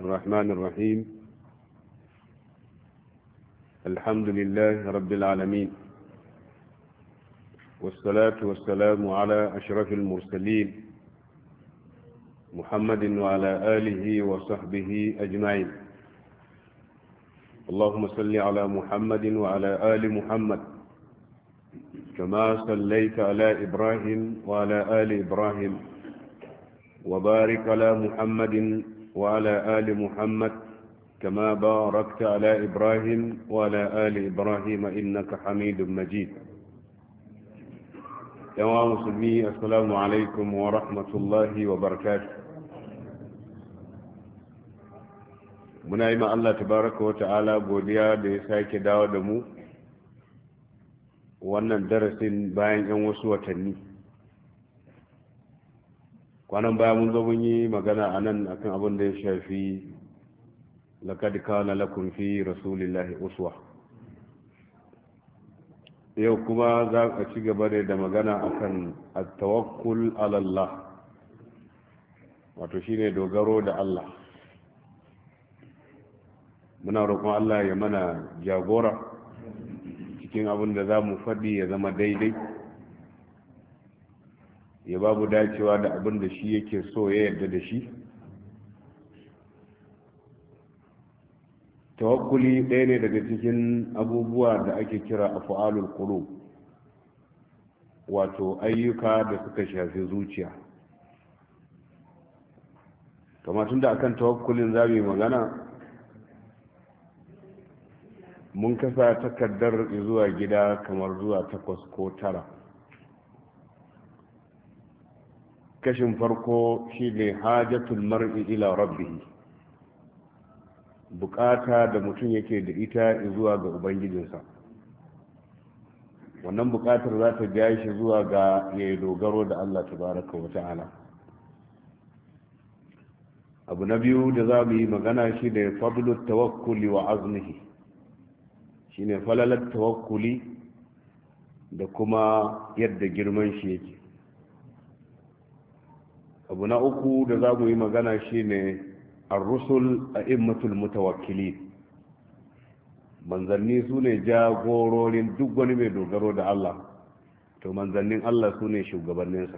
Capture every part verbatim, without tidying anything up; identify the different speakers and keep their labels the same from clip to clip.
Speaker 1: الرحمن الرحيم. الحمد لله رب العالمين، والصلاة والسلام على أشرف المرسلين محمد وعلى آله وصحبه أجمعين. اللهم صل على محمد وعلى آل محمد كما صليت على إبراهيم وعلى آل إبراهيم، وبارك على محمد وعلى آل محمد كما باركت على إبراهيم وعلى آل إبراهيم إنك حميد مجيد. يا مسلمين، السلام عليكم ورحمة الله وبركاته. muna yi ma Allah tabaraka wa ta'ala godiya da ya sake dawo da mu wannan darasin bayan yan wasu watanni. kwanan baya mun zo mun yi magana a nan akan abin da ya shafi laqad kana lakum fi rasulillahi uswa. yau kuma za a ci gaba da magana akan at-tawakkul ala Allah, wato shine dogaro da Allah. muna roƙon Allah ya mana jagora cikin abin da za mu faɗi ya zama daidai, ya babu dacewa da abin da shi yake so ya yarda da shi. tawakkuli ɗaya ne daga cikin abubuwa da ake kira af'alul qulub, wato ayyuka da suka shafi zuciya. kamar tunda akan tawakkulin za mu yi magana, mun kasa takardar zuwa gida kamar zuwa takwas ko tara. kashin farko shi ne hajjatul mar'i ila rabbihi, bukata da mutum yake da ita zuwa ga ubangijinsa. wannan bukatar za ta ja shi zuwa ga ya dogaro da Allah tabaraka wa ta'ala. abu na biyu da za mu yi magana shi da fadlut tawakkuli wa azmihi, shine falalar tawakkuli da kuma yadda girman shi yake. abu na uku da za mu yi magana shine ar-rusul a'immatul mutawakkilin, manzanni su ne jagororin duk wani mai dogaro da Allah, to manzannin Allah su ne shugabanninsa.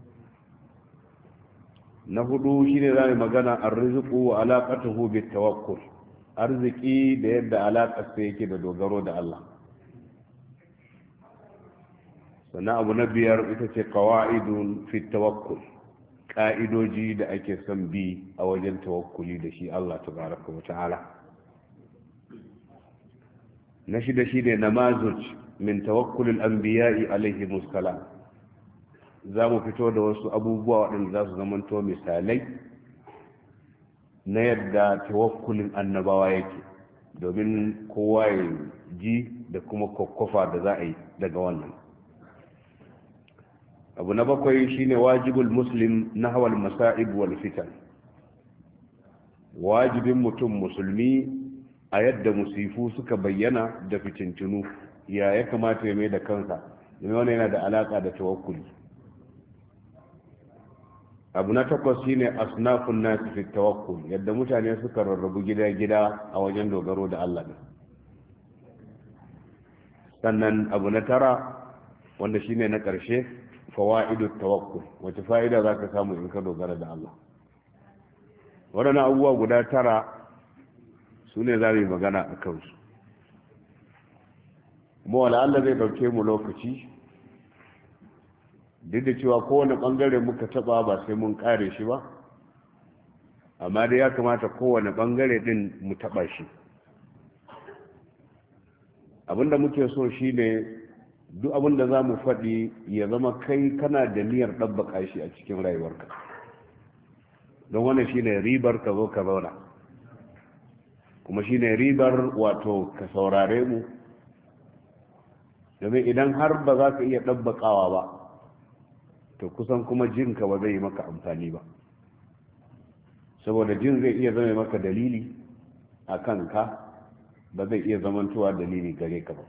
Speaker 1: na hudu shine za mu magana ar-rizqu wa alaqatuhu bit tawakkul, arziki da yadda alaƙarsa yake da dogaro da Allah. sannan abu na biyar ita ce qawa'idun fi tawakkul, ƙa'idoji da ake son bi a wajen tawakkuli da shi Allah tabaraka wa ta'ala. na shida shi ne namazuj min tawakkulil anbiya'i alaihi musallam. za mu fito da wasu abubuwa waɗanda za su zamanto misalai na yadda tawakkulin annabawa yake, domin kowa ya ji da kuma kwakwafa da za a yi daga wannan. abu na bakwai shine wajibul muslim nahwal masa'ib wal fitan, wajibin mutum musulmi a yadda musifu suka bayyana da fitintunu ya ya kamata ya mai da kansa, domin wannan yana da alaka da tawakkuli. abu na takwas shine asnafun nasi fi tawakkul, yadda mutane suka rarrabu gida-gida a wajen dogaro da Allah ne. sannan abu na tara wanda shine na ƙarshe, fawaidu tawakkul, wace fa'ida za ka samu in ka dogara da Allah. waɗannan abubuwa guda tara su ne za mu yi magana a kansu, kuma wala Allah zai ɗauke mu lokaci, duk da cewa kowane bangare muka taba ba sai mun kare shi ba, amma dai ya kamata kowane bangare din mu taba shi. abinda muke so shi ne duk abinda za mu faɗi ya zama kai kana da niyyar ɗabbaka shi a cikin rayuwarka, don wannan shi ne ribar ka zo ka zauna, kuma shi ne ribar wato ka saurare mu, domin idan har ba za ka iya ɗabbakawa ba to kusan kuma jinka ba zai yi maka amfani ba, saboda jin zai iya zama maka dalili a kanka, ba zai iya zamantowa dalili gare ka ba.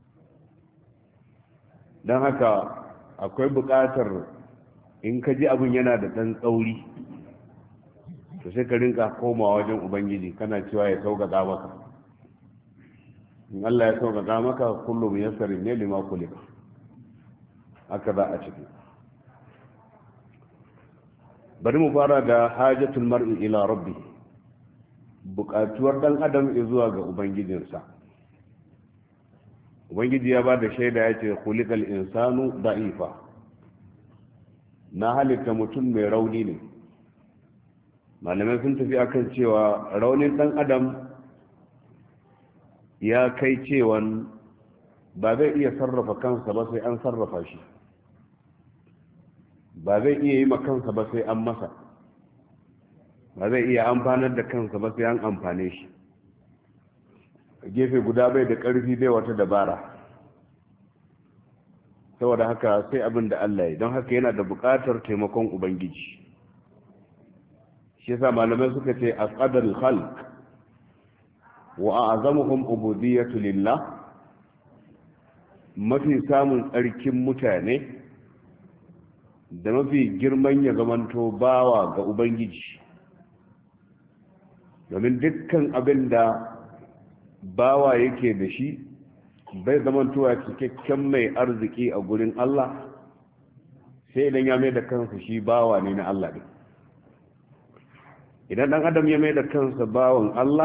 Speaker 1: don haka akwai buƙatar in ka ji abin yana da ɗan tsauri to sai ka rinka komawa wajen ubangiji kana cewa ya sauƙaƙa maka. in Allah ya sauƙaƙa maka kullum yassari ne lima kulika, haka za a ciki. bari mu fara da hajatul mar'i ila rabbi, buƙatuwar dan adam zuwa ga ubangijinsa. ubangiji ya ba da shaida ya ce khuliqal insanu da'ifa, na halitta mutum mai rauni ne. malamai sun tafi akan cewa raunin dan adam ya kai cewan ba zai iya sarrafa kansa ba sai an sarrafa shi, ba zai iya yi ma kansa ba sai an masa, ba zai iya amfanar da kansa ba sai an amfane shi. gefe guda bai da ƙarfi bai wata dabara, saboda haka sai abin da Allah ya, don haka yana da buƙatar taimakon ubangiji. shi yasa malamai suka ce asqadul khalq wa a'zamuhum ubudiyyatu lillah, mafi samun tsarkin mutane da mafi girman ya zamanto bawa ga ubangiji, domin dukkan abin da bawa yake da shi bai zamantowa cikakken mai arziki a gurin Allah sai idan ya mai da kansa shi bawa ne na Allah ne. idan dan adam ya mai da kansa bawan Allah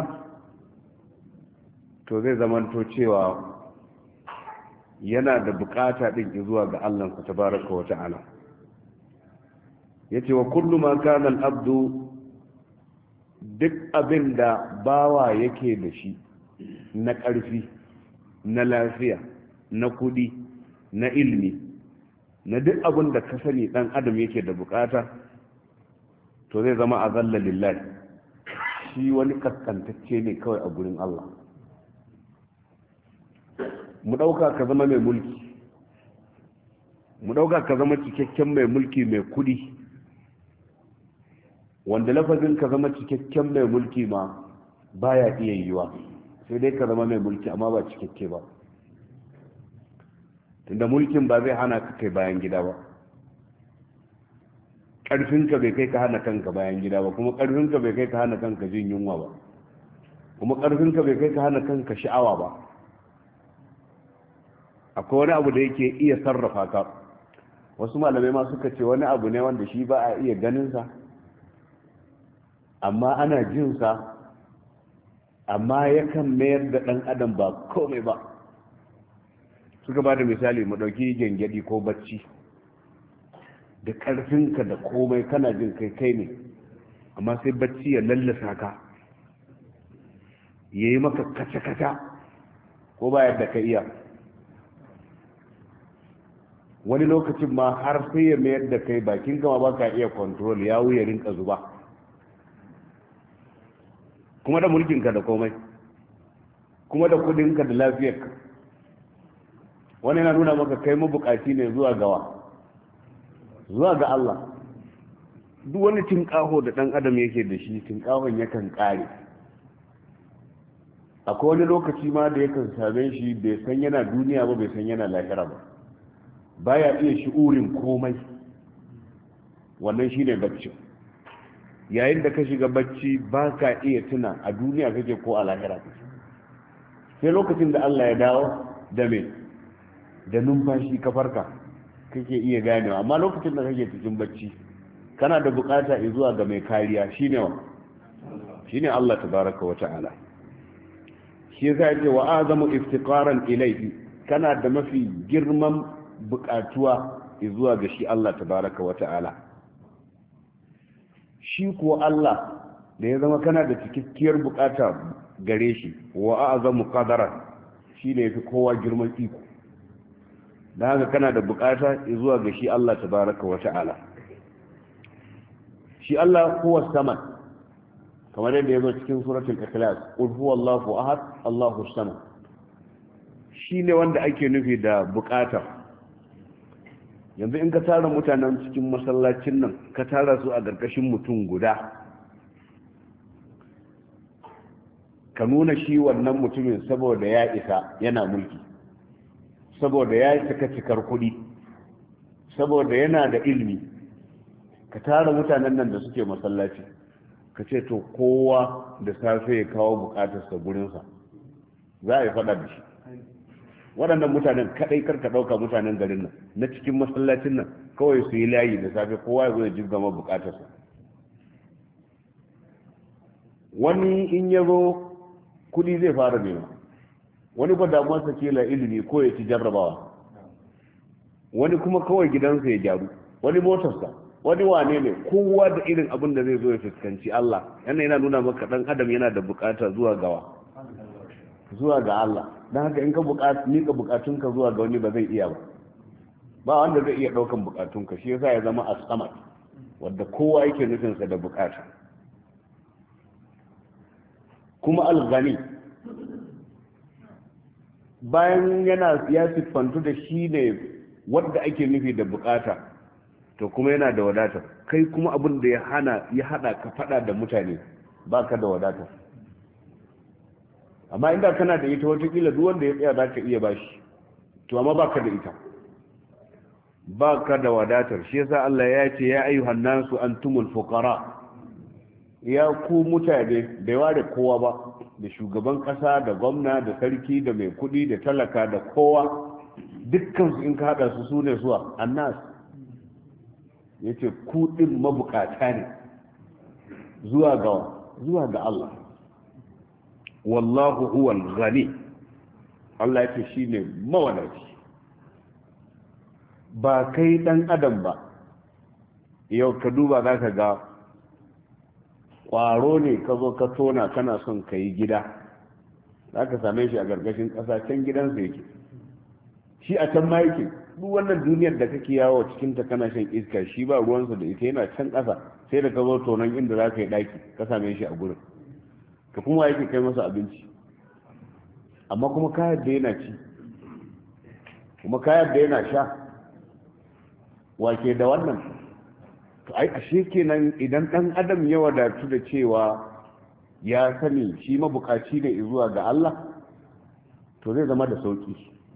Speaker 1: to zai zamanto cewa yana da bukata din zuwa ga Allah tabaraka wa ta'ala. yace wa kullu ma kana al-abdu, duk abinda bawa yake da shi na ƙarfi, na lafiya, na kudi, na ilmi, na duk abin da ka sani dan adam yake da bukata, to zai zama azalla lillahi, shi wani kaskantacce ne kawai a gurin Allah. mu dauka ka zama mai mulki, mu dauka ka zama cikakken mai mulki mai kudi, wanda lafazin ka zama cikakken mai mulki ma baya iya yiwa, sai dai ka zama mai mulki amma ba cikakke ba, tunda mulkin ba zai hana ka kai bayan gida ba, ƙarfinka bai kai ka hana kanka bayan gida ba, kuma ƙarfinka bai kai ka hana kanka jin yunwa ba, kuma ƙarfinka bai kai ka hana kanka sha'awa ba. akwai wani abu da yake iya sarrafa ka. wasu malamai ma suka ce wani abu ne wanda shi ba a iya ganinsa amma ana jinsa, amma yakan mayar da ɗan adam ba komai ba. suka ba da misali, mu ɗauki gyangyaɗi ko bacci, da ƙarfinka da komai kana jin kai kai ne, amma sai bacci ya lallasa ka, ya yi maka kaca-kaca ko ba yadda ka iya. wani lokacin ma har sai ya mayar da kai bakin gama ba ka iya kontrol, ya wuya rinka zuba, kuma da mulkinka da komai, kuma da kudinka da lafiyarka. wani yana nuna maka kai mabukaci ne zuwa gawa, zuwa ga Allah. duk wani tinkaho da dan adam yake da shi, tinkahon yakan kare. akwai wani lokaci ma da yakan same shi bai san yana duniya ba, bai san yana lahira ba, baya iya shi'urin komai. wannan shine bacci. yayin da ka shiga bacci ba ka iya tuna a duniya kake ko a lahira kake, sai lokacin da Allah ya dawo da me da numfashi ka farka kake iya ganewa. amma lokacin da kake cikin bacci kana da bukata zuwa ga mai kariya, shine wa shine Allah tabaraka wa ta'ala. shi yasa yace wa azamu iftiqaran ilayhi, kana da mafi girman bukatuwa zuwa ga shi Allah tabaraka wa ta'ala. shi ko Allah da ya zama kana da cikakkiyar bukata gare shi, wa azamu qadaran, shi ne yafi kowa girman iko. dan haka kana da bukata zuwa ga shi Allah tabaraka wa ta'ala. shi Allah huwa samad, kamar yadda ya zo cikin suratul ikhlas, qul huwallahu ahad Allahu samad. shi ne wanda ake nufi da bukata. yanzu in ka tara mutanen cikin masallacin nan, ka tara su a ƙarƙashin mutum guda, ka nuna shi wannan mutumin saboda ya isa yana mulki, saboda ya cika cikar kuɗi, saboda yana da ilimi, ka tara mutanen nan da suke masallaci ka ce to kowa da safe ya kawo bukatarsa gurinsa za a yi fada da shi. Waɗannan mutanen kaɗai karka ɗauka mutanen garin nan na cikin masallacin nan kawai su yi layi da safe kowa ya zo ya jirgama bukatarsa. Wani in ya zo kuɗi zai fara nema, wani ba damuwarsa kila ilimi ko ya ci jarrabawa, wani kuma kawai gidansa ya gyaru, wani motarsa, wani wane ne, kowa da irin abin da zai zo ya fuskanci Allah. Yana yana nuna maka ɗan adam yana da bukata zuwa gawa, zuwa ga Allah. Don haka in ka bukata mika bukatunka zuwa ga wani ba zai iya ba, ba wanda zai iya ɗaukan bukatunka. Shi yasa ya zama as-samad, wanda kowa yake nufinsa da bukata. Kuma al-ghani, bayan yana ya siffantu da shi ne wanda ake nufi da bukata, to kuma yana da wadata. Kai kuma abin da ya hana ya hada ka fada da mutane, baka da wadata. Amma inda kana da ita watakila duk wanda ya tsaya za ka iya bashi, to amma baka da ita, baka da wadatar. Shi yasa Allah ya ce ya ayyuhan nasu antumul fuqara, ya ku mutane, bai ware kowa ba, da shugaban kasa da gwamna da sarki da mai kudi da talaka da kowa, dukkan su in ka hada su sune suwa annas. Yace ku din mabukata ne zuwa ga zuwa ga Allah. Wallahu huwal ghani, Allah ya ce shi ne mawadaci. Ba kai dan adam ba, yau ka duba za ka ga ƙwaro ne ka zo ka tona kana son ka yi gida, za ka same shi a gargashin ƙasa, can gidansa yake, shi a can ma yake. Duk wannan duniyar da kake yawo cikinta kana shan iska, shi ba ruwansa da ita, yana can ƙasa. Sai da ka zo tonon inda za ka yi ɗaki ka same shi a gurin, ka kuma yake kai masa abinci, amma kuma kayan da yana ci, kuma kayan da yana sha. Wake da wannan? To ai ashe kenan idan dan adam ya wadatu da cewa ya sani shi mabukaci ne zuwa ga Allah, to zai zama da sauki.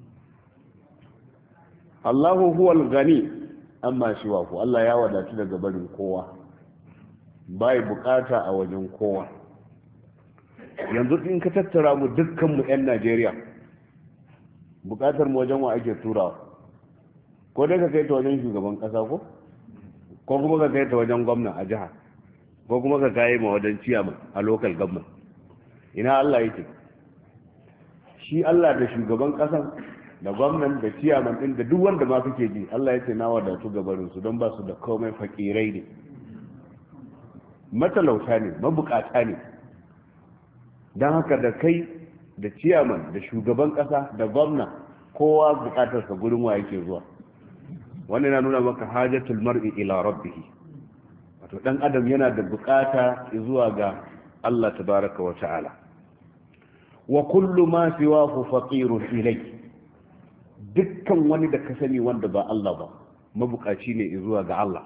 Speaker 1: Allahu huwal gani amma shi wa ku, Allah ya wadatu daga barin kowa, bai bukata a wajen kowa. Yanzu in ka tattara mu dukkan mu yan Najeriya, bukatar mu wajen wa ake turawa? Ko dai ka kai ta wajen shugaban kasa, ko ko kuma ka kai ta wajen gwamna a jiha, ko kuma ka kai ma wajen ciyaman a local government. Ina Allah yake? Shi Allah da shugaban kasa da gwamnan da ciyaman din da duk wanda ma kake ji, Allah yake na wadatu gabarin su, don ba su da komai, fakirai ne, matalauta ne, mabukata ne. Don haka da kai da ciyaman da shugaban kasa da gwamna, kowa bukatarsa gurin wa yake zuwa. Wannan na nuna maka hajatul mar'i ila rabbih, wato dan adam yana da bukata zuwa ga Allah tabaraka wa ta'ala. Wa kullu ma siwahu faqirun ilayhi, dukkan wani da ka sani wanda ba Allah ba mabukaci ne zuwa ga Allah.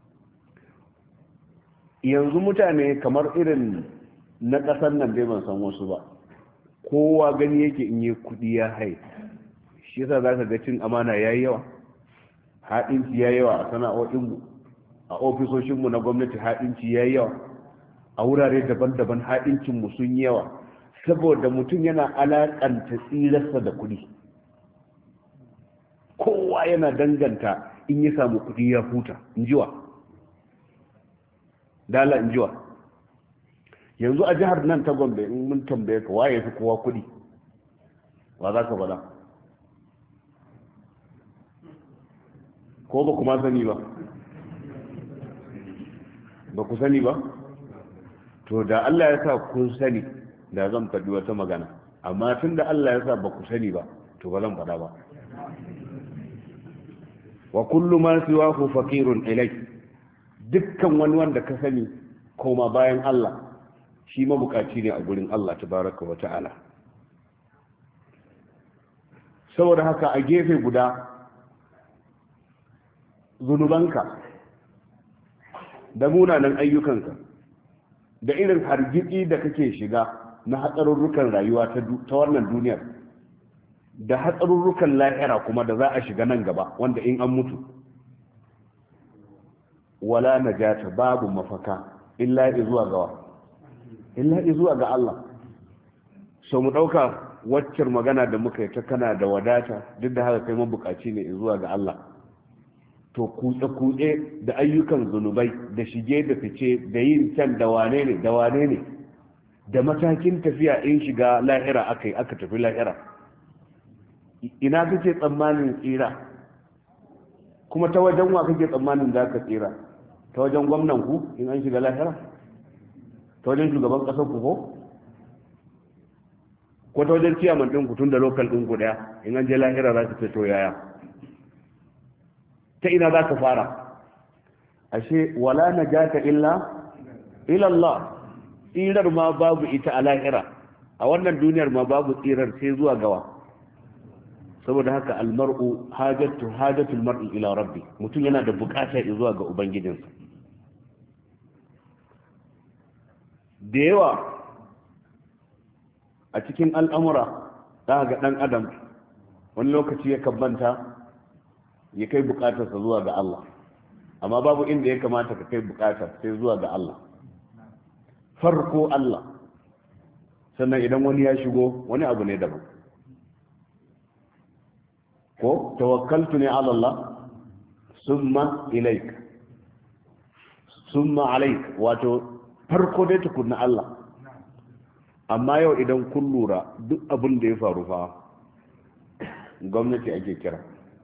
Speaker 1: Yanzu mutane kamar irin na ƙasar nan dai ban san wasu ba, kowa gani yake in yi kuɗi ya hai. Shi yasa za ka ga cin amana ya yi yawa, haɗinci ya yi yawa a sana'o'inmu, a ofisoshinmu na gwamnati haɗinci ya yi yawa, a wurare daban-daban haɗincinmu sun yi yawa, saboda mutum yana alaƙanta tsirarsa da kuɗi. Kowa yana danganta in ya samu kuɗi ya huta, in jiwa dala, in jiwa. Yanzu a jihar nan ta Gombe, in mun tambaye ka waye fi kowa kuɗi, wa za ka faɗa? Ko ba ku ma sani ba? Ba ku sani ba? To da Allah ya sa kun sani, da zan faɗi wata magana, amma tun da Allah ya sa ba ku sani ba, to ba zan faɗa ba. Wa kullu ma siwahu faqirun ilay, dukkan wani wanda ka sani koma bayan Allah, shi mabukaci ne a gurin Allah tabaraka wa ta'ala. Saboda haka a gefe guda, zunubanka da munanan ayyukanka da irin hargitsi da kake shiga na hatsarurrukan rayuwa ta wannan duniyar, da hatsarurrukan lahira kuma da za a shiga nan gaba, wanda in an mutu wala najata, babu mafaka illa zuwa gawa illa zuwa ga Allah. So mu dauka waccar magana da muka yi ta kana da wadata duk da haka kai mabukaci ne zuwa ga Allah, to kutse-kutse da ayyukan zunubai da shige da fice da yin can da wane ne da wane ne da matakin tafiya in shiga lahira aka yi aka tafi lahira, ina kake tsammanin tsira? Kuma ta wajen wa kake tsammanin za ka tsira? Ta wajen gwamnan ku in an shiga lahira? Ta wajen shugaban ƙasar ku ko? Ko ta wajen ciyaman ɗin ku tun da lokal ɗin ku ɗaya in an je lahira za ka ce to yaya? Ta ina za ka fara? Ashe wala najata illa ila Allah. Tsirar ma babu ita a lahira, a wannan duniyar ma babu tsirar sai zuwa gawa. Saboda haka almar'u hajatu hajatul mar'i ila rabbi, mutum yana da bukata zuwa ga ubangijinsa. Da yawa a cikin al'amura za ga dan adam wani lokaci ya kabbanta ya kai bukatarsa zuwa ga Allah, amma babu inda ya kamata ka kai bukatar sai zuwa ga Allah. Farko Allah, sannan idan wani ya shigo wani abu ne daban. Ko tawakkaltu ne ala Allah summa ilaik summa alaik, wato farko dai tukunna Allah. Amma yau idan kun lura duk abin da ya faru fa gwamnati ake kira.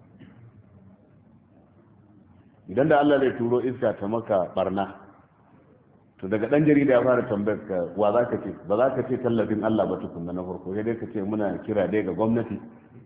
Speaker 1: Idan da Allah zai turo iska ta maka barna, to daga dan jarida ya fara tambayar ka wa za ka ce, ba za ka ce tallafin Allah ba tukunna na farko, sai dai ka ce muna kira dai ga gwamnati.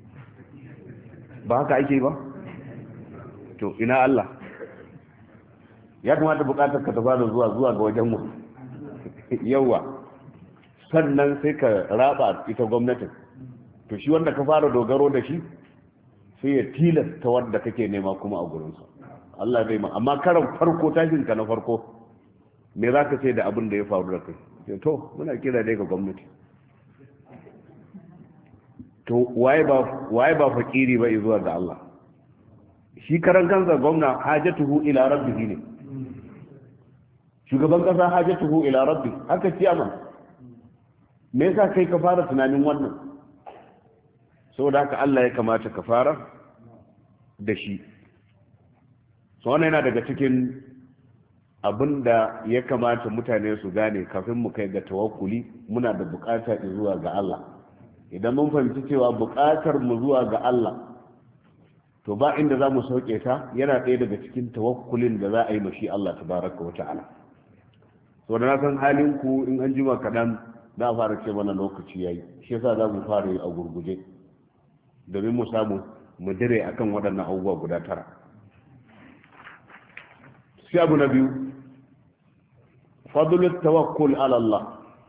Speaker 1: Ba haka ake ba? To ina Allah? Ya kamata bukatar ka ta fara zuwa zuwa ga wajen mu yawa, sannan sai ka raba ita gwamnatin. To shi wanda ka fara dogaro da shi sai ya tilasta wanda kake nema kuma a gurinsa. Allah zai ma, amma karan farko tashin ka na farko me za ka ce da abin da ya faru da kai? To muna kira dai ga gwamnati. To waye ba waye ba fakiri ba zuwa ga Allah? Shi karan kansa gwamna hajatuhu ila rabbihi ne, shugaban kasa hajatuhu ila rabbi, haka ciyama. Me yasa kai ka fara tunanin wannan? Saboda haka Allah ya kamata ka fara da shi. So wannan yana daga cikin abin da ya kamata mutane su gane kafin mu kai ga tawakkuli. Muna da bukata zuwa ga Allah. Idan mun fahimci cewa bukatar mu zuwa ga Allah, to ba inda za mu sauke ta, yana ɗaya daga cikin tawakkulin da za a yi mashi Allah tabaraka wa ta'ala. So da na san halin ku in an jima kaɗan za a fara ce mana lokaci yayi, shi yasa za mu fara yi a gurguje domin mu samu mu dire akan waɗannan abubuwa guda tara. Sai abu na biyu, fadlut tawakkul ala Allah,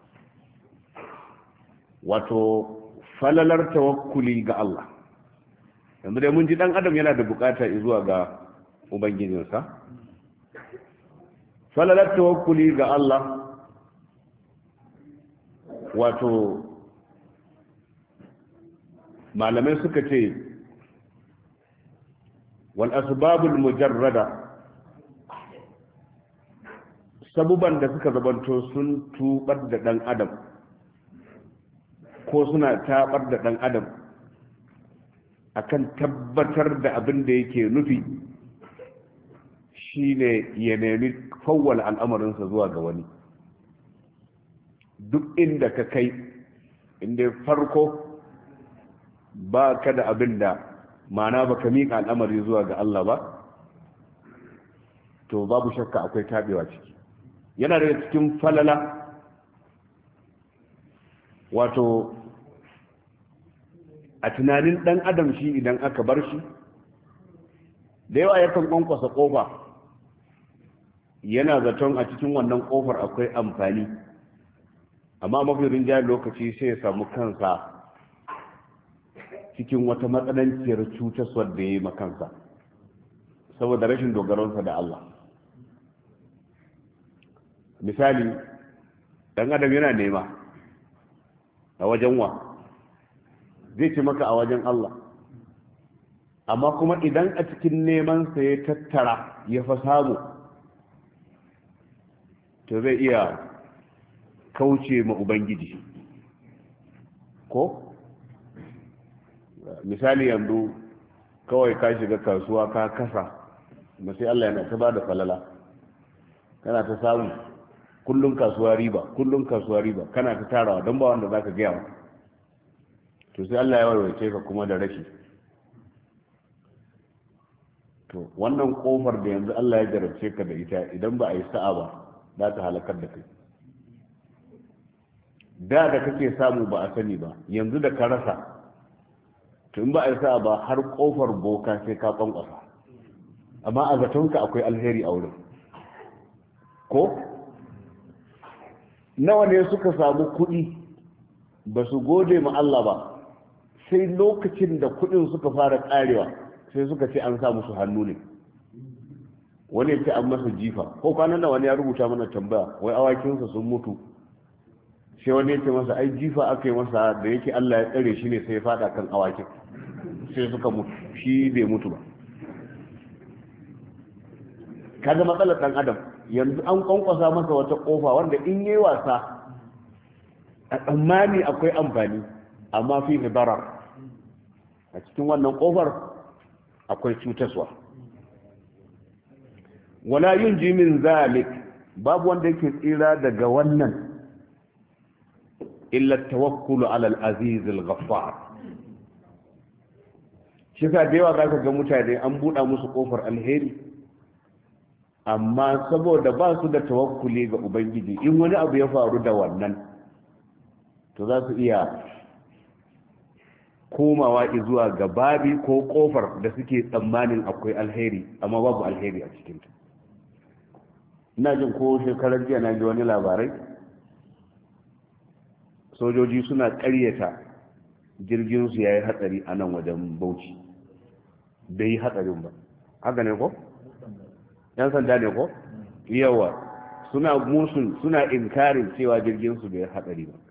Speaker 1: wato falalar tawakkuli ga Allah. Yanzu dai mun ji dan adam yana da bukata zuwa ga ubangijinsa. Falalar tawakkuli ga Allah, wato malamai suka ce wal asbabul mujarrada, sabuban da suka zabanto sun tubar da dan adam ko suna tabar da dan adam akan tabbatar da abin da yake nufi, shine ya nemi fawwala al'amarinsa zuwa ga wani. Duk inda ka kai, inda farko ba ka da abin da ma'ana ba ka miƙa al'amari zuwa ga Allah ba, to babu shakka akwai tabewa ciki. Yana daga cikin falala, wato a tunanin dan adam shi idan aka bar shi da yawa yakan kwankwasa kofa, yana zaton a cikin wannan kofar akwai amfani, amma mafi rinjayen lokaci sai ya samu kansa cikin wata matsananciyar cutaswar da ya yi makansa saboda rashin dogaronsa da Allah. Misali, dan adam yana nema a wajen wa zai ci maka a wajen Allah, amma kuma idan a cikin nemansa ya tattara ya fa samu, to zai iya kauce ma ubangiji. Ko misali yanzu kawai ka shiga kasuwa ka kasa ba sai Allah yana ta ba da falala, kana ta samu kullum kasuwa riba kullum kasuwa riba kana ta tarawa don ba wanda za ka gaya wa, to sai Allah ya warwace ka kuma da rashi. To wannan kofar da yanzu Allah ya jarabce ka da ita idan ba a yi sa'a ba za ta halakar da kai. Da da kake samu ba a sani ba, yanzu da ka rasa, to in ba a yi sa'a ba har kofar boka sai ka kwankwasa, amma a zatonka akwai alheri a wurin. Ko nawa ne suka samu kuɗi ba su gode ma Allah ba, sai lokacin da kuɗin suka fara ƙarewa sai suka ce an sa musu hannu ne, wani ya ce an masa jifa. Ko kwanan da wani ya rubuta mana tambaya wai awakinsa sun mutu, sai wani ya ce masa ai jifa aka yi masa da yake Allah ya tsare shi ne sai ya fada kan awakin sai suka mutu, shi bai mutu ba. kaga matsalar dan adam yanzu an kwankwasa masa wata kofa wanda in yayi wasa a tsammani akwai amfani amma fi darar, a cikin wannan kofar akwai cutaswa. wala yunji min zalik, babu wanda yake tsira daga wannan illa tawakkulu ala al-aziz al-ghaffar. shi ka da yawa zaka ga mutane an buɗa musu kofar alheri, amma saboda ba su da tawakkuli ga ubangiji, in wani abu ya faru da wannan to za su iya komawa zuwa ga babi ko kofar da suke tsammanin akwai alheri amma babu alheri a cikinta. ina jin ko shekarar jiya na ji wani labarai, sojoji suna ƙaryata jirgin su yayi hatsari a nan wajen Bauchi, bai yi hatsarin ba. haka ne ko yan sanda ne ko yawa suna musun suna inkarin cewa jirgin su bai hatsari ba,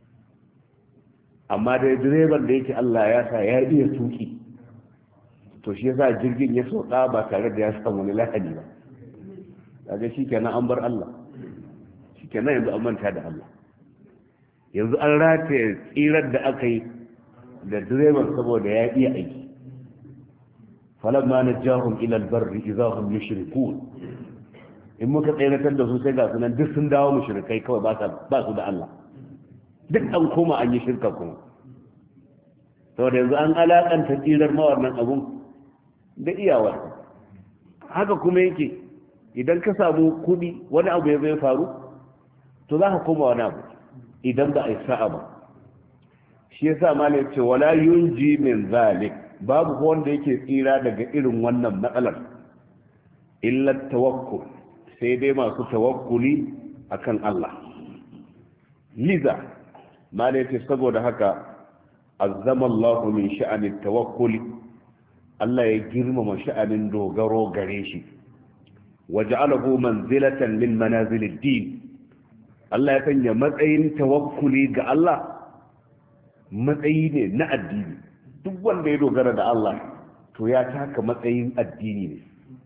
Speaker 1: amma da direban da yake Allah ya sa ya iya tuki, to shi yasa jirgin ya sauka ba tare da ya samu wani lahani ba. kaga shikenan an bar Allah, shikenan yanzu an manta da Allah, yanzu an rataye tsirar da aka yi da direban saboda ya iya aiki. falamma najahum ila albarri idahum yushrikun, in muka tsayatar da su sai ga sunan duk sun dawo mushrikai kawai ba ba su da Allah, duk an koma an yi shirka kuma. saboda yanzu an alakanta tsirar mawarnan abun da iyawar. haka kuma yake idan ka samu kudi wani abu ya zai faru to za ka koma wani abu idan ba a yi sa'a ba. shi yasa ma ne ce wala yunji min zalik, babu wanda yake tsira daga irin wannan matsalar illa tawakkul, sai dai masu tawakkuli akan Allah. liza ma ne ce saboda haka azzama Allah min sha'anin tawakkuli, Allah ya girmama sha'anin dogaro gare shi. waja'alahu manzilatan min manazilid din, Allah ya sanya matsayin tawakkuli ga Allah matsayi ne na addini. duk wanda ya dogara da Allah to ya taka matsayin addini ne.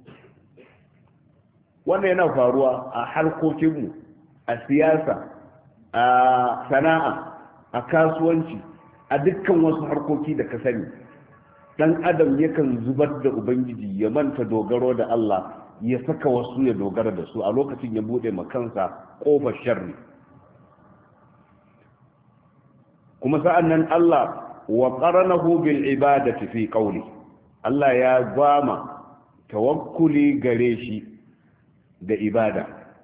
Speaker 1: wannan yana faruwa a harkokinmu, a siyasa, a sana'a, a kasuwanci, a dukkan wasu harkoki da ka sani. dan adam yakan zubar da ubangiji ya manta dogaro da Allah, ya saka wasu ya dogara da su, a lokacin ya bude makansa kofar sharri. kuma sa'an nan Allah wa qaranahu bil ibadati fi qawli, Allah ya gwama tawakkuli gare shi da ibada.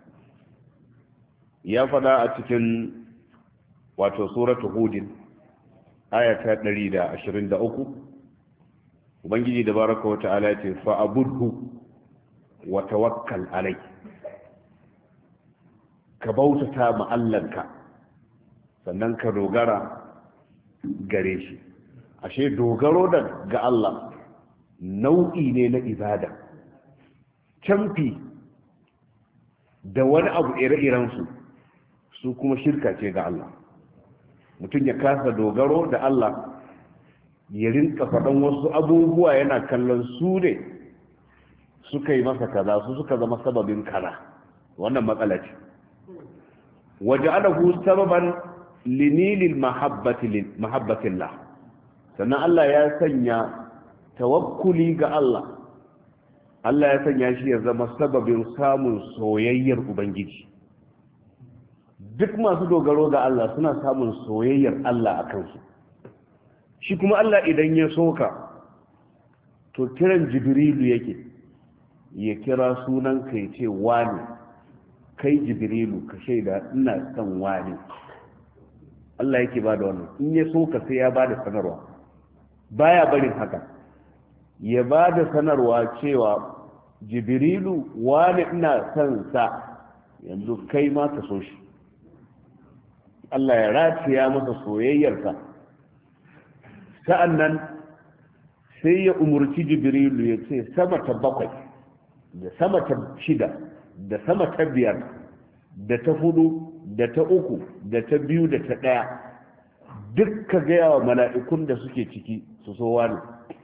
Speaker 1: ya fada a cikin wato suratu hud aya ta ɗari da ashirin da uku, ubangiji da baraka wa ta'ala ya ce fa abudhu wa tawakkal alai, ka bautata ma Allahnka sannan ka dogara gare shi. ashe dogaro da ga Allah nau'i ne na ibada. camfi da wani abu ire-iren su su kuma shirka ce ga Allah. mutum ya kasa dogaro da Allah, ya rinka faɗan wasu abubuwa yana kallon su ne suka yi masa kaza, su suka zama sababin kaza, wannan matsala ce. waja'alahu sababan linilil mahabbati mahabbatillah, sannan Allah ya sanya tawakkuli ga Allah Allah ya sanya shi ya zama sababin samun soyayyar ubangiji. Duk masu dogaro ga Allah suna samun soyayyar Allah a kansu. Shi kuma Allah idan ya soka to kiran Jibrilu yake ya kira sunan ka ya ce wani, kai Jibrilu ka shaida ina son wani. Allah yake ba da wannan, in ya soka sai ya ba da sanarwa, baya barin haka, ya ba da sanarwa cewa Jibrilu wani ina son sa, yanzu kai ma ka so shi. Allah ya rataya masa soyayyarsa. Sa'an nan sai ya umurci Jibrilu ya ce sama ta bakwai da sama ta shida da sama ta biyar da ta hudu da ta uku da ta biyu da ta ɗaya duk ka gaya wa mala'ikun da suke ciki su so wani.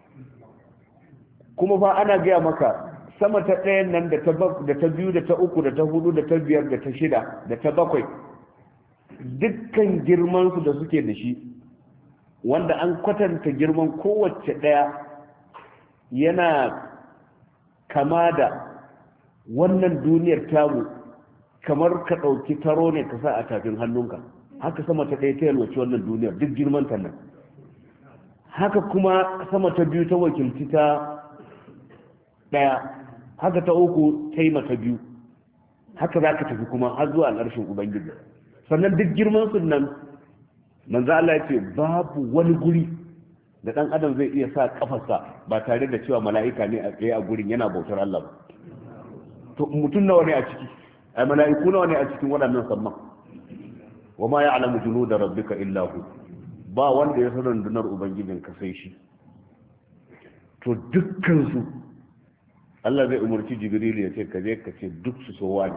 Speaker 1: Kuma fa ana gaya maka sama ta ɗayan nan da ta biyu da ta uku da ta hudu da ta biyar da ta shida da ta bakwai dukkan girmansu da suke da shi, wanda an kwatanta girman kowace ɗaya yana kama da wannan duniyar tamu, kamar ka ɗauki taro ne ka sa a tafin hannunka, haka sama ta ɗaya ta yalwaci wannan duniyar duk girman ta nan. Haka kuma sama ta biyu ta wakilci ta ɗaya, haka ta uku ta yi mata biyu, haka za ka tafi kuma har zuwa ƙarshen ubangiji. Sannan duk girman su nan manzo Allah ya ce babu wani guri da dan adam zai iya sa kafarsa ba tare da cewa mala'ika ne a tsaye a gurin yana bautar Allah ba. To mutum nawa ne a ciki, ai mala'iku nawa ne a cikin waɗannan samman. Wa ma ya'lamu junuda rabbika illa hu, ba wanda ya san rundunar ubangijin ka sai shi. To dukkan su Allah zai umarci Jibril ya ce ka je ka ce duk su so wani.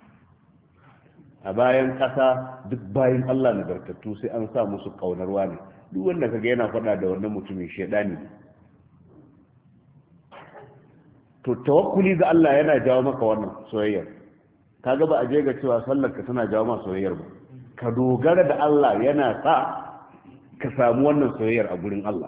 Speaker 1: A bayan ƙasa duk bayan Allah nagartattu sai an sa musu ƙaunar wani. Duk wanda kaga yana faɗa da wannan mutumin shaidani. To tawakkuli ga Allah yana jawo maka wannan soyayyar. Kaga ba a je ga cewa sallar ka tana jawo maka soyayyar ba. Ka dogara da Allah yana sa ka samu wannan soyayyar a gurin Allah.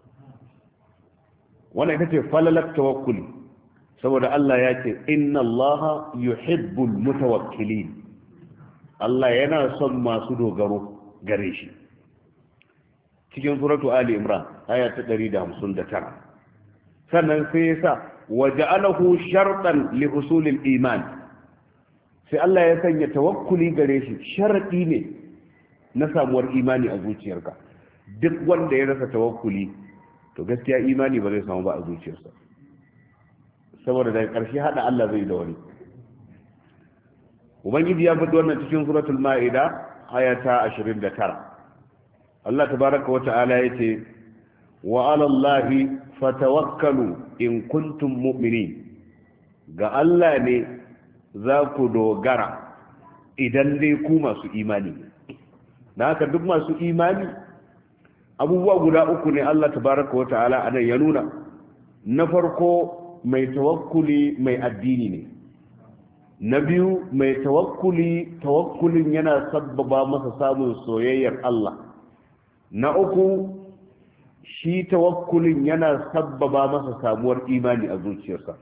Speaker 1: Wannan ita ce falalar tawakkuli. Saboda Allah ya ce inna Allah yuhibbul mutawakkilin. Allah yana son masu dogaro gare shi. Cikin suratu Ali Imran aya ta ɗari da hamsin da tara. Sannan sai ya sa waja'alahu shartan li husulil iman. Sai Allah ya sanya tawakkuli gare shi sharadi ne na samuwar imani a zuciyarka. Duk wanda ya rasa tawakkuli to gaskiya imani ba zai samu ba a zuciyarsa. Saboda daga ƙarshe hada Allah zai da wani. Ubangiji ya faɗi wannan cikin suratul Ma'ida aya ta ashirin da tara. Allah tabaraka wa ta'ala yace wa 'ala Allahi fatawakkalu in kuntum mu'minin. Ga Allah ne za ku dogara idan dai ku masu imani. Da haka duk masu imani abubuwa guda uku ne Allah tabaraka wa ta'ala anan ya nuna. Na farko mai tawakkuli mai addini ne. Na biyu mai tawakkuli tawakkulin yana sabbaba masa samun soyayyar Allah. Na uku shi tawakkulin yana sabbaba masa samuwar imani a zuciyarsa.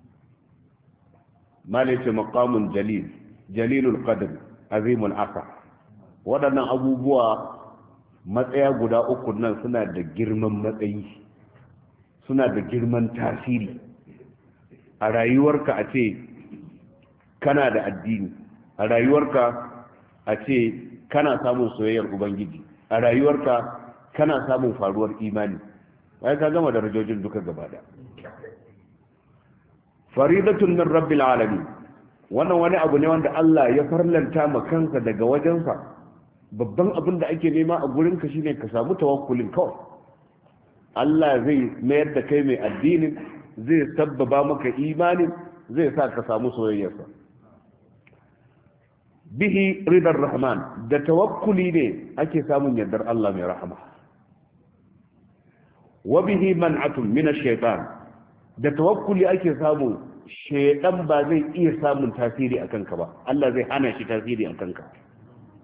Speaker 1: Malaita maqamun jalil jalilul qadr azimul asa. Waɗannan abubuwa matsaya guda uku nan suna da girman matsayi, suna da girman tasiri a rayuwarka. A ce kana da addini, a rayuwarka a ce kana samun soyayyar ubangiji, a rayuwarka kana samun faruwar imani. Ai ka gama darajojin duka gaba da faridatun min rabbil alamin. Wannan wani abu ne wanda Allah ya farlanta ma kansa daga wajensa. Babban abin da ake nema a gurin ka shine ka samu tawakkulin kawai. Allah zai mayar da kai mai addinin, zai sabbaba maka imanin, zai sa ka samu soyayyarsa. Bihi ridar rahman, da tawakkuli ne ake samun yardar Allah mai rahama. Wa bihi man'atun min ash-shaytan, da tawakkuli ake samu shaytan ba zai iya samun tasiri akan ka ba, Allah zai hana shi tasiri akan ka.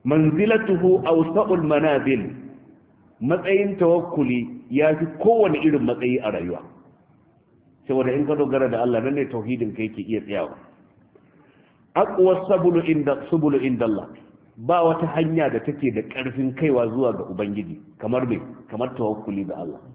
Speaker 1: manzilatuhu awsa'ul manazil, matsayin tawakkuli ya fi kowane irin matsayi a rayuwa, saboda in ka dogara da Allah nan ne tauhidin ka yake iya tsayawa. aqwa sabulu inda subulu inda Allah, ba wata hanya da take da karfin kaiwa zuwa ga ubangiji kamar me kamar tawakkuli da Allah.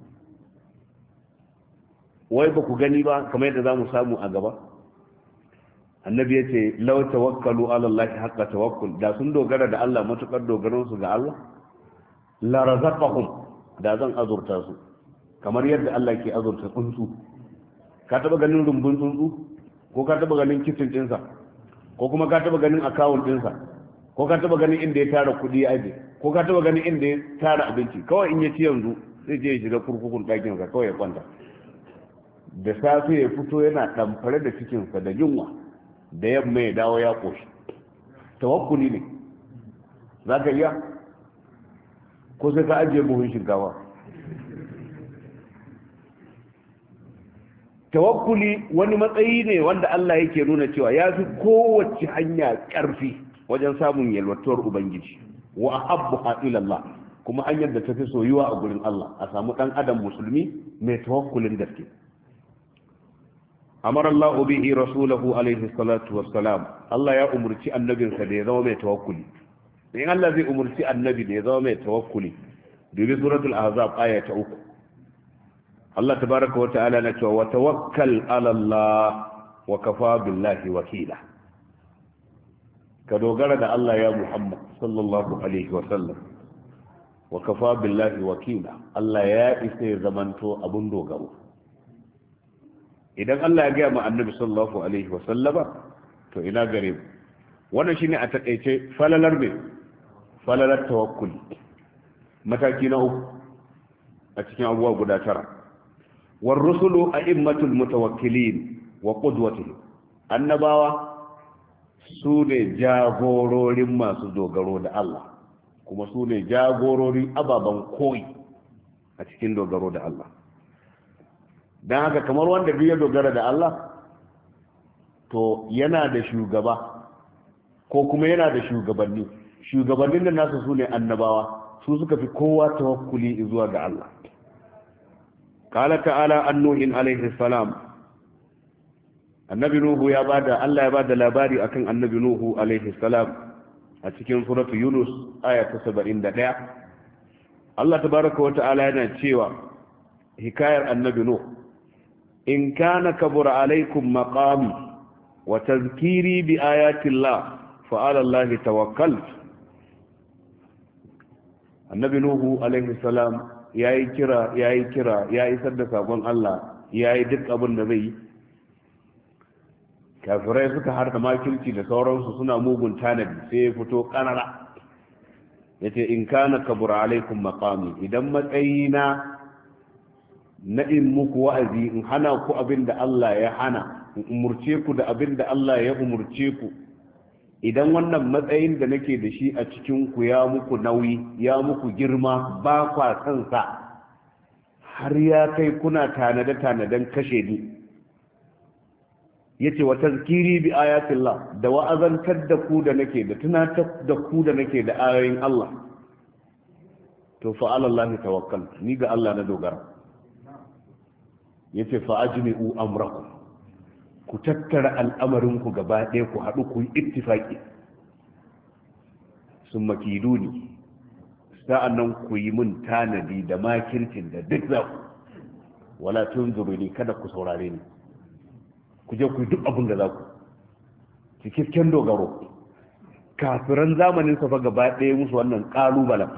Speaker 1: wai ba ku gani ba kamar yadda zamu samu a gaba, annabi ya ce law tawakkalu ala Allah haqqa tawakkul, da sun dogara da Allah matukar dogaron su ga Allah, la razaqahum, da zan azurta su kamar yadda Allah ke azurta tsuntsu. Ka taba ganin rumbun tsuntsu, ko ka taba ganin kitchen dinsa, ko kuma ka taba ganin account dinsa, ko ka taba ganin inda ya tara kudi aje, ko ka taba ganin inda ya tara abinci? Kawai in ya ci yanzu zai je ya shiga kurkukun ɗakin sa kawai ya kwanta, da safe ya fito yana ɗamfare da cikinsa da yunwa, da yamma ya dawo ya koshi. Tawakkuli ne. Za ka iya ko sai ka ajiye buhun shinkawa? Tawakkuli wani matsayi ne wanda Allah yake nuna cewa ya fi kowace hanya ƙarfi wajen samun yalwatuwar ubangiji, wa ahabbuha ila Allah, kuma hanyar da ta fi soyuwa a gurin Allah a samu ɗan adam musulmi mai tawakkulin gaske. amara Allah bihi rasulahu alaihi salatu wassalam, Allah ya umurci annabinsa da ya zama mai tawakkuli. in Allah zai umurci annabi da ya zama mai tawakkuli, dubi suratul ahzab aya ta uku, Allah tabaraka wa ta'ala na cewa wa tawakkal ala Allah wa kafa billahi wakila. Ka dogara da Allah ya Muhammad sallallahu alaihi wa sallam, wa kafa billahi wakila, Allah ya isa ya zamanto abun dogaro. Idan Allah ya gaya ma annabi sallallahu alaihi wa sallama, to ina gare mu. Wannan shine a takeice falalar me falalar tawakkuli, mataki na uku a cikin abubuwa guda tara. war rusulu a'immatul mutawakkilin wa qudwatuhum, annabawa su ne jagororin masu dogaro da Allah, kuma su ne jagororin ababen koyi a cikin dogaro da Allah. don haka kamar wanda biyu ya dogara da Allah, to yana da shugaba ko kuma yana da shugabanni. Shugabannin da nasu su ne annabawa, su suka fi kowa tawakkuli zuwa ga Allah. Qala ta'ala an nuhin alaihi salam, annabi nuhu ya bada Allah ya bada labari akan annabi nuhu alaihi salam a cikin suratu yunus aya ta saba'in da ɗaya. Allah tabaraka wa ta'ala yana cewa hikayar annabi nuhu, in kana kabura alaikum maqami wa tazkiri bi ayati Allah fa ala Allah tawakkaltu. Annabi nuhu alaihi salam yayi kira yayi kira ya isar da sakon Allah, yayi duk abin da zai yi. Kafirai suka harta makirci da sauransu suna mugun tanadi, sai ya fito kanara yace in kana kabura alaikum maqami, idan matsayina na in muku wa'azi, in hana ku abin da Allah ya hana, in umurce ku da abin da Allah ya umurce ku, idan wannan matsayin da nake da shi a cikin ku ya muku nauyi, ya muku girma, ba kwa san sa, har ya kai kuna tanade tanaden kashe ni, yace wa tazkiri bi ayatillah, da wa'azantar da ku da nake, da tunatar da ku da nake da ayoyin Allah, to fa ala Allah tawakkal, ni ga Allah na dogara. yace fa ajmi'u amrakum, ku tattara al'amarin ku gaba ɗaya, ku haɗu ku yi ittifaqi, summa kiduni, sa'annan ku yi mun tanadi da makircin da duk za ku, wala tunzuruni, kada ku saurare ni, ku je ku yi duk abin da za ku, cikakken dogaro. Kafiran zamanin sa fa gaba ɗaya musu wannan ƙalubalen.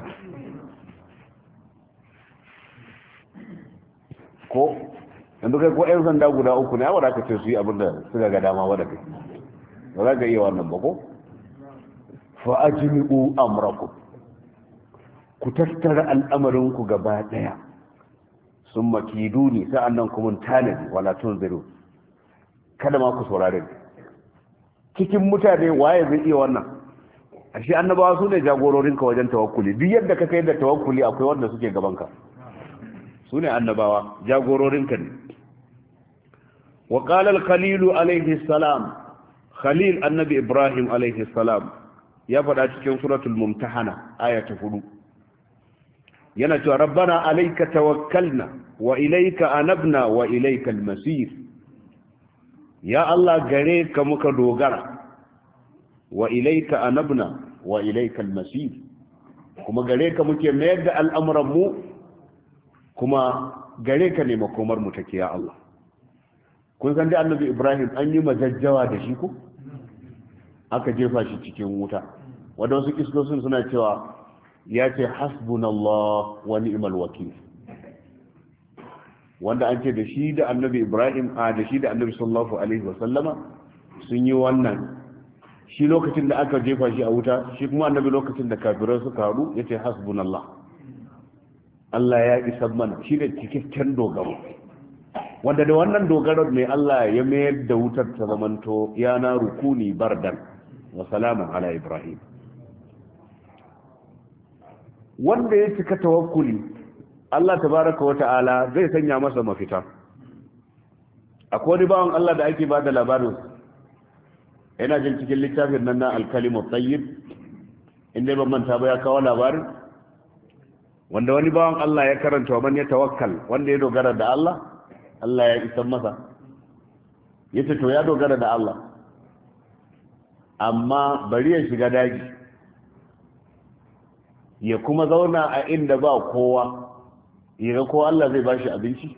Speaker 1: Ko yanzu kai ko ƴan sanda guda uku ne, awa da ka ce su yi abin da suka ga dama wadda kai, ba za ka iya wannan ba ko? Fa ajmi'u amrakum, ku tattara al'amarin ku gaba ɗaya, sun makiduni, sa'annan kuma tanadi, wala tunziru, kada ma ku saurare. Cikin mutane waye zai iya wannan? Ashe annabawa su ne jagororinka wajen tawakkuli. Duk yadda ka kai da tawakkuli akwai wanda suke gabanka, su ne annabawa, jagororinka ne. wa qala al-khalil alayhi salam, khalil annabi ibrahim alayhi salam ya faɗa cikin suratul mumtahana aya ta hudu yana cewa rabbana alayka tawakkalna wa ilayka anabna wa ilayka al-masir. Ya Allah gare ka muka dogara, wa ilayka anabna wa ilayka al-masir, kuma gare ka muke mayar da al'amuran mu, kuma gare ka ne makomar mu take ya Allah. Kun san dai annabi Ibrahim an yi majajjawa da shi ko aka jefa shi cikin wuta, wanda wasu kiskosin suna cewa ya ce hasbunallah wa ni'mal wakil, wanda an ce da shi da annabi Ibrahim a da shi da annabi sallallahu alaihi wa sallama sun yi wannan, shi lokacin da aka jefa shi a wuta, shi kuma annabi lokacin da kafirai suka haɗu ya ce hasbunallah, Allah ya isa mana, shi da cikakken dogaro, wanda da wannan dogaron mai Allah ya mayar da wutar ta zamanto ya na rukuni bardan wa salaman ala Ibrahim. Wanda ya cika tawakkuli Allah tabaraka wa ta'ala zai sanya masa mafita. Akwai wani bawan Allah da ake bada labarin, yana jin cikin littafin nan na al-kalimu tayyib, inda ban manta ba ya kawo labarin wanda wani bawan Allah ya karanta wa man ya tawakkal, wanda ya dogara da Allah Allah ya isan masa, yace to ya dogara da Allah amma bari ya shiga daji ya kuma zauna a inda ba kowa, ya ko Allah zai bashi abinci.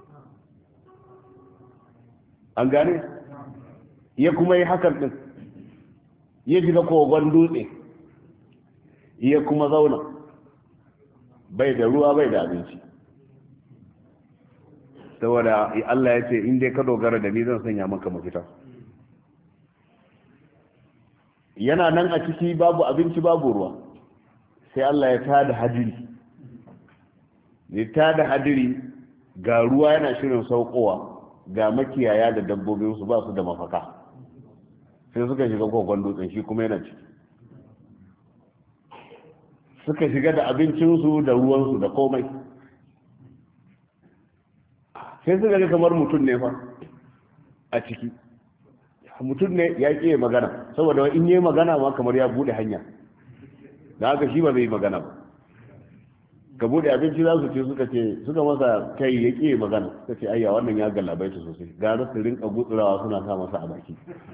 Speaker 1: An gane? Ya kuma yi hakan din, ya shiga kogon dutse, ya kuma zauna bai da ruwa bai da abinci, saboda Allah ya ce in dai ka dogara da ni zan sanya maka mafita. Yana nan a ciki babu abinci babu ruwa, sai Allah ya tada hadiri, ya tada hadiri ga ruwa yana shirin saukowa, ga makiyaya da dabbobinsu ba su da mafaka, sai suka shiga kogon dutsen, shi kuma yana ciki, suka shiga da abincinsu da ruwansu da komai, sai suka ga kamar mutum ne fa a ciki, mutum ne ya ƙi magana, saboda in yi magana ma kamar ya buɗe hanya, da haka shi ba zai magana ba. Ka buɗe abinci za su ce suka ce suka masa kai ya ƙi magana, suka ce ayya wannan ya galabaita sosai, gara su rinka gutsurawa suna sa masa a baki.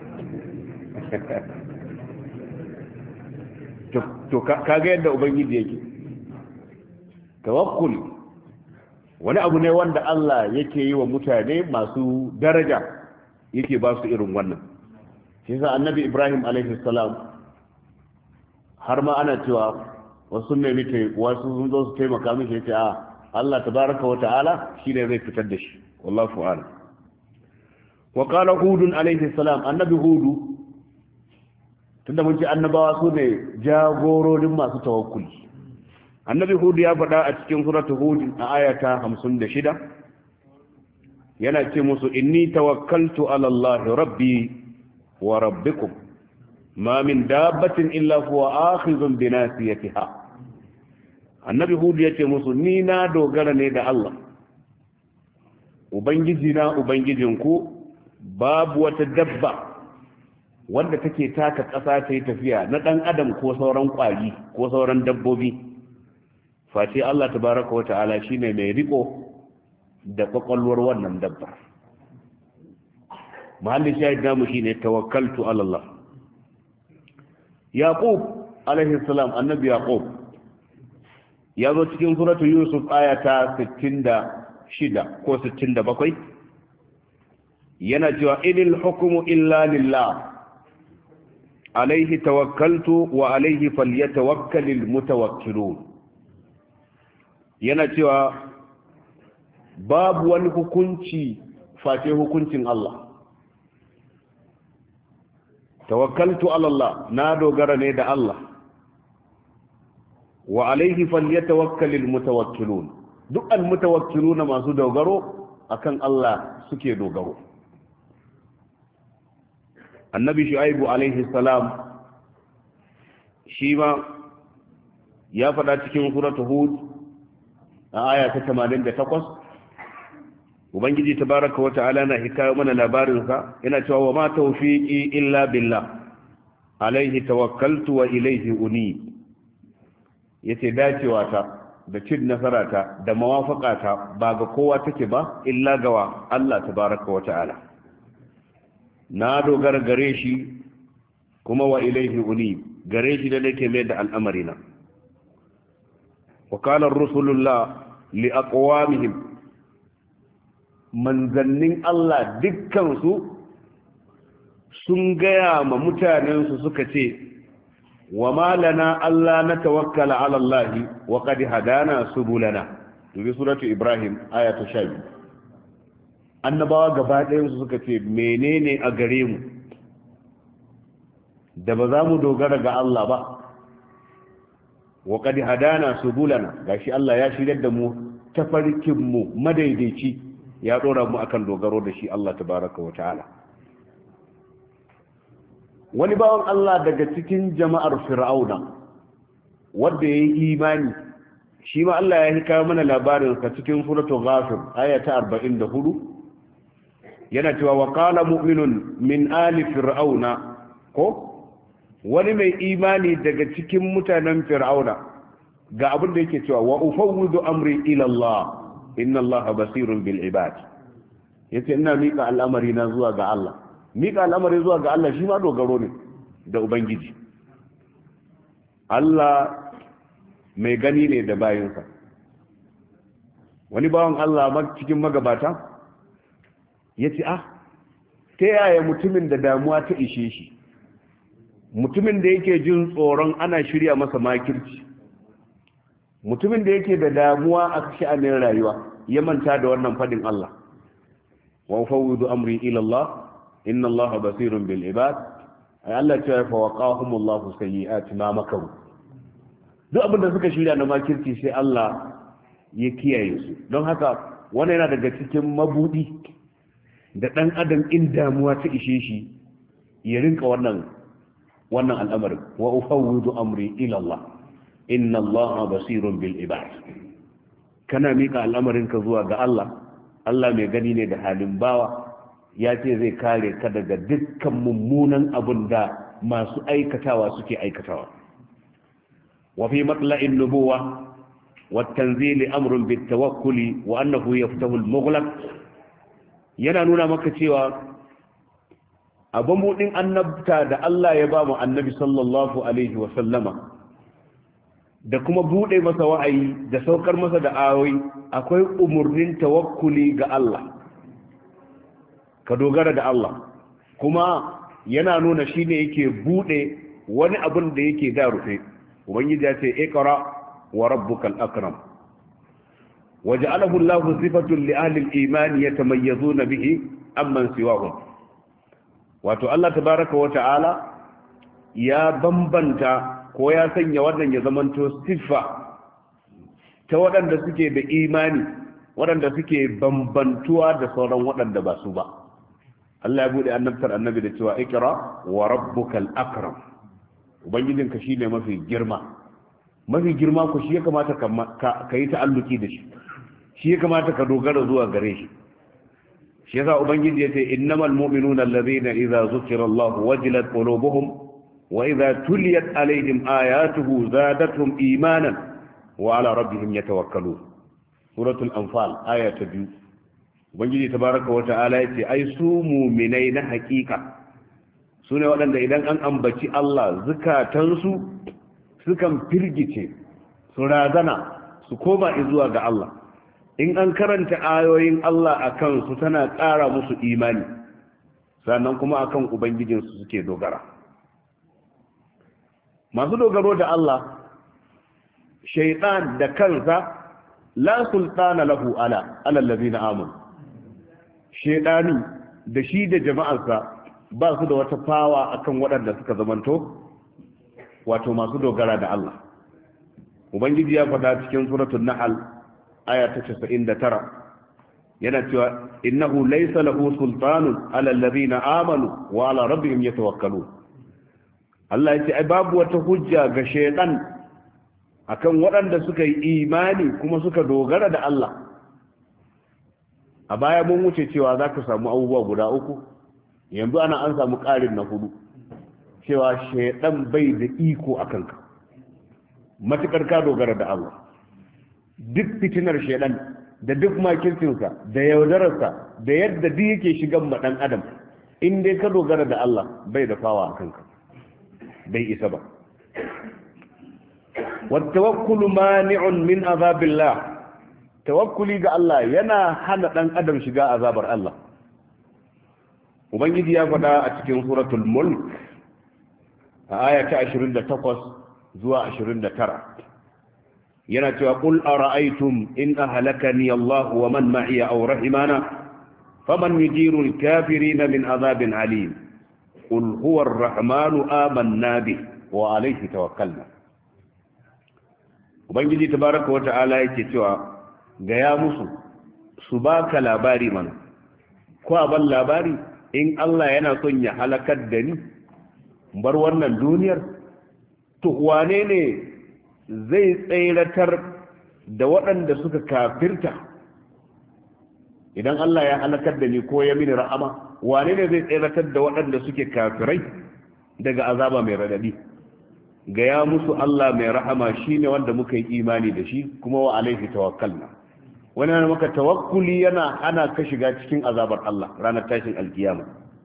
Speaker 1: To kaga yadda ubangiji yake tawakkul wani abu ne wanda Allah yake yi wa mutane masu daraja, yake ba su irin wannan. Shi sa annabi Ibrahim alaihi salam har ma ana cewa wasu ne nake wasu sun zo su taimaka mishi, yace a Allah tabaraka wa ta'ala shine zai fitar da shi, wallahu a'lam. Wa qala hud alaihi salam, annabi hudu, tunda mun ce annabawa su ne jagororin masu tawakkuli, annabi hudu ya faɗa a cikin suratu hud a ayata hamsin da shida, yana ce musu inni tawakkaltu ala Allah rabbi wa rabbikum ma min dabbatin illa huwa akhidhun bi nasiyatiha. Annabi hudu ya ce musu ni na dogara ne da Allah ubangiji na ubangijinku, babu wata dabba wanda take taka ƙasa ta yi tafiya na ɗan adam ko sauran ƙwari ko sauran dabbobi, face Allah tabaraka wa ta'ala shine mai riko da kwakwalwar wannan dabba. Mahallin shahid namu shine tawakkaltu ala Allah. Yaqub alaihi salam, annabi Yaqub ya zo cikin suratu Yusuf aya ta sittin da shida ko sittin da bakwai, yana cewa inil hukmu illa lillah alaihi tawakkaltu wa alaihi falyatawakkalul mutawakkilun. Yana cewa babu wani hukunci face hukuncin Allah. Tawakkaltu ala Allah, na dogara ne da Allah, wa alaihi falyatawakkalul mutawakkilun. Duk al mutawakkiluna masu dogaro akan Allah suke dogaro. Annabi Shu'aibu alaihi salam shi ma ya faɗa cikin suratul Hud a aya ta tamanin da takwas, ubangiji tabaraka wa ta'ala na hikayo mana labarin sa, yana cewa wa ma tawfiqi illa billah alaihi tawakkaltu wa ilaihi uni yace dacewa ta da cin nasara ta da mawafaka ta ba ga kowa take ba illa gawa Allah tabaraka wa ta'ala na dogara gare shi kuma wa ilaihi uni gare shi da nake mai da al'amarina wa qala ar-rusulullah li aqwamihim manzannin Allah dukkan su sun gaya ma mutanensu suka ce wa malana Allah na tawakkala ala Allah wa qad hadana subulana dubi suratu Ibrahim aya ta sha biyu annabawa gaba ɗayan su suka ce menene a gare mu da ba za mu dogara ga Allah ba wa qad hadana subulana gashi Allah ya shiryar da mu tafarkin mu madaidaici ya dora mu akan dogaro da shi Allah tabaraka wa ta'ala wani bawan Allah daga cikin jama'ar fir'auna wanda ya yi imani shi ma Allah ya hika mana labarinsa cikin suratul ghafir aya ta arba'in da hudu yana cewa wa qala mu'minun min ali fir'auna ko wani mai imani daga cikin mutanen fir'auna ga abin da yake cewa wa ufawwidu amri ila Allah inna Allah basirun bil ibad yace ina mika al'amari na zuwa ga Allah mika al'amari zuwa ga Allah shi ma dogaro ne da ubangiji Allah mai gani ne da bayinsa wani bawan Allah cikin magabata ya ce ah ta yaya mutumin da damuwa ta ishe shi mutumin da yake jin tsoron ana shirya masa makirci mutumin da yake da damuwa a sha'anin rayuwa ya manta da wannan fadin Allah wa ufawwidu amri ila Allah inna Allah basirun bil ibad ay Allah ta fa waqahum Allah sayyi'ati ma makaru duk abin da suka shirya na makirci sai Allah ya kiyaye su don haka wannan yana daga cikin mabudi da dan adam in damuwa ta ishe shi ya rinka wannan wannan al'amarin wa ufawwidu amri ila Allah inna Allah basirun bil ibad kana mika al'amarin ka zuwa ga Allah Allah mai gani ne da halin bawa ya ce zai kare ka daga dukkan mummunan abin da masu aikatawa suke aikatawa wa fi matla'in nubuwa wa tanzili amrun bit tawakkuli wa annahu yaftahu al-mughlaq yana nuna maka cewa abin budin annabta da Allah ya ba mu annabi sallallahu alaihi wa sallama da kuma bude masa wa'ayi da saukar masa da ayoyi akwai umurnin tawakkuli ga Allah ka dogara da Allah kuma yana nuna shine yake bude wani abin da yake da rufe ubangiji ya ce iqra wa rabbukal akram waja'alahu Allahu sifatun li ahli al-iman yatamayyazuna bihi amman siwahum wato Allah tabaaraka wa ta'ala ya bambanta ko ya sanya wannan ya zamanto siffa ta waɗanda suke da imani waɗanda suke bambantuwa da sauran waɗanda ba su ba Allah ya bude annabtar annabi da cewa ikra wa rabbukal akram ubangijinka shine mafi girma mafi girma ko shi ya kamata ka yi ta'alluki da shi shi ya kamata ka dogara zuwa gare shi shi yasa ubangiji ya ce innamal mu'minuna alladhina idza zukira Allah wajilat qulubuhum wa idza tuliyat alaihim ayatuhu zadatuhum imanan wa ala rabbihim yatawakkalun suratul anfal aya ta biyu ubangiji tabaraka wa ta'ala yace ai su mu'minai na hakika sune waɗanda idan an ambaci Allah zukatansu sukan firgice su razana su koma zuwa ga Allah in an karanta ayoyin Allah akan su tana ƙara musu imani sannan kuma akan ubangijinsu suke dogara masu dogaro da Allah shaytan da kansa la sultana lahu ala alallazina amanu shaytani da shi da jama'arsa ba su da wata fawa akan waɗanda suka zamanto wato masu dogara da Allah ubangiji ya faɗa cikin suratul nahl aya ta casa'in da tara yana cewa innahu laysa lahu sultanun ala allazina amanu wa ala rabbihim yatawakkalun Allah ya ce ai babu wata hujja ga shaytan akan waɗanda suka yi imani kuma suka dogara da Allah a baya mun wuce cewa za ka samu abubuwa guda uku yanzu ana an samu ƙarin na hudu cewa shaidan bai da iko a kanka matukar ka dogara da Allah. Duk fitinar shaidan da duk makircinsa da yaudararsa da yadda duk yake shigan ma dan adam, in dai ka dogara da Allah bai da fawa a kanka, bai isa ba. wat tawakkulu mani'un min azabillah, tawakkuli ga Allah yana hana dan adam shiga azabar Allah. Ubangiji ya faɗa a cikin suratul mulk a aya ta ashirin da takwas zuwa ashirin da tara, yana cewa qul ara'aytum in ahlakani Allah wa man ma'iya aw rahimana faman yujiru al-kafirina min azabin alim qul huwa ar-rahmanu amanna bi wa alayhi tawakkalna. Ubangiji tabaraka wa ta'ala yake cewa ga ya musu su baka labari mana, ko a ban labari in Allah yana son ya halakar da ni bar wannan duniyar, to wane ne zai tsayratar da waɗanda suka kafirta idan Allah ya halakar da ni ko ya mini rahama? Wane ne zai tsayratar da waɗanda suke kafirai daga azaba mai radadi? Gaya musu Allah mai rahama shine wanda muka yi imani da shi kuma wa alaihi tawakkalna. Wani yana maka tawakkuli yana hana ka shiga cikin azabar Allah ranar tashin alkiyama.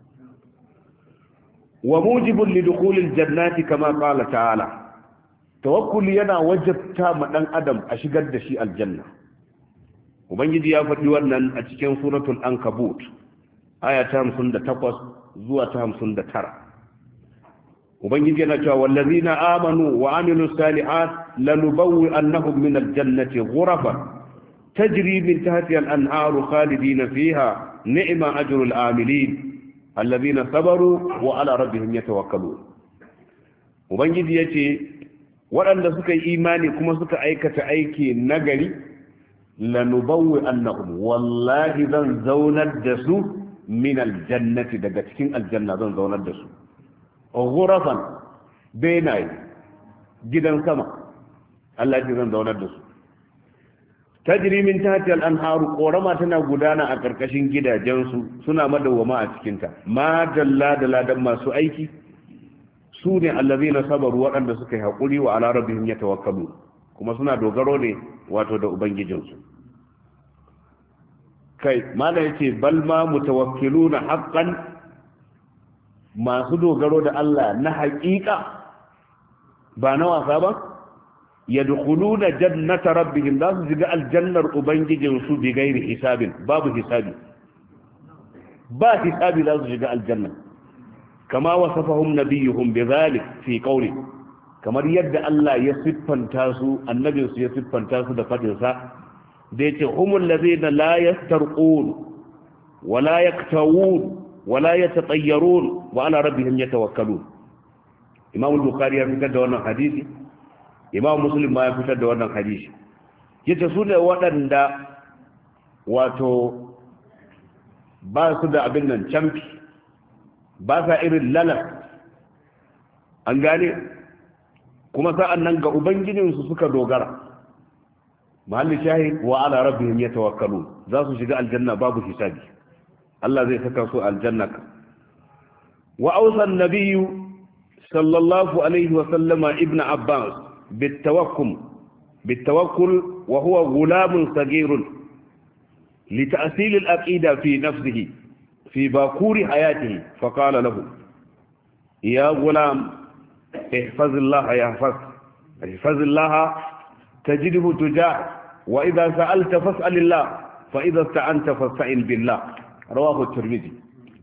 Speaker 1: Wa mujibun li dukhulil jannati kama qala ta'ala, tawakkuli yana wajabta ma dan adam a shigar da shi aljanna. Ubangiji ya faɗi wannan a cikin suratul ankabut aya ta hamsin da takwas zuwa ta hamsin da tara. Ubangiji yana cewa wallazina amanu wa amilus salihat lanubawwi annahum min aljannati ghurafan tajri min tahtiha al-anharu khalidina fiha ni'ma ajrul amilin alladhina sabaru wa ala rabbihim yatawakkalun. Ubangiji yace waɗanda suka yi imani kuma suka aikata aiki nagari lanubawwi annahum, wallahi zan zaunar da su min aljannati, daga cikin aljanna zan zaunar da su ghurafan benaye, gidan sama. Allah ya zan zaunar da su tajri min tahti al-anharu, korama tana gudana a karkashin gidajensu suna madawwama a cikin ta. Ma dalla da ladan masu aiki su ne allazina sabaru, waɗanda suka yi haƙuri wa ala rabbihim yatawakkalu, kuma suna dogaro ne wato da ubangijinsu. Kai mala yace bal ma mutawakkiluna haqqan, masu dogaro da Allah na haƙiƙa ba na wasa ba, yadkhuluna jannata rabbihim, za su shiga aljannar ubangijinsu bi gairi hisabin, babu hisabi, ba hisabi za su shiga aljanna. kama wasafahum nabiyuhum bidhalik fi qawli, kamar yadda Allah ya siffanta su, annabinsu ya siffanta su da fadin sa da yace humul ladina la yastarqun wa la yaktawun wa la yatatayyarun wa ala rabbihim yatawakkalun. Imam al-Bukhari ya fitar da wannan hadisi, Imam Muslim ma ya fitar da wannan hadisi. Yace su ne waɗanda wato ba su da abin nan camfi, ba sa irin lalar, an gane, kuma sa'an nan ga ubangijinsu suka dogara. Mahallin shahid wa ala rabbihim yatawakkalun, za su shiga aljanna babu hisabi, Allah zai saka su aljanna. Wa awsa an-nabiyyu sallallahu alaihi wa sallama ibn Abbas bitawakkul bitawakkul wa huwa gulamun saghirun li ta'sil al-aqida fi nafsihi في باكور حياته فقال له يا غلام احفظ الله يحفظ احفظ الله تجده تجاه وإذا سألت فاسأل الله فإذا استعنت فاستعن بالله. رواه الترمذي.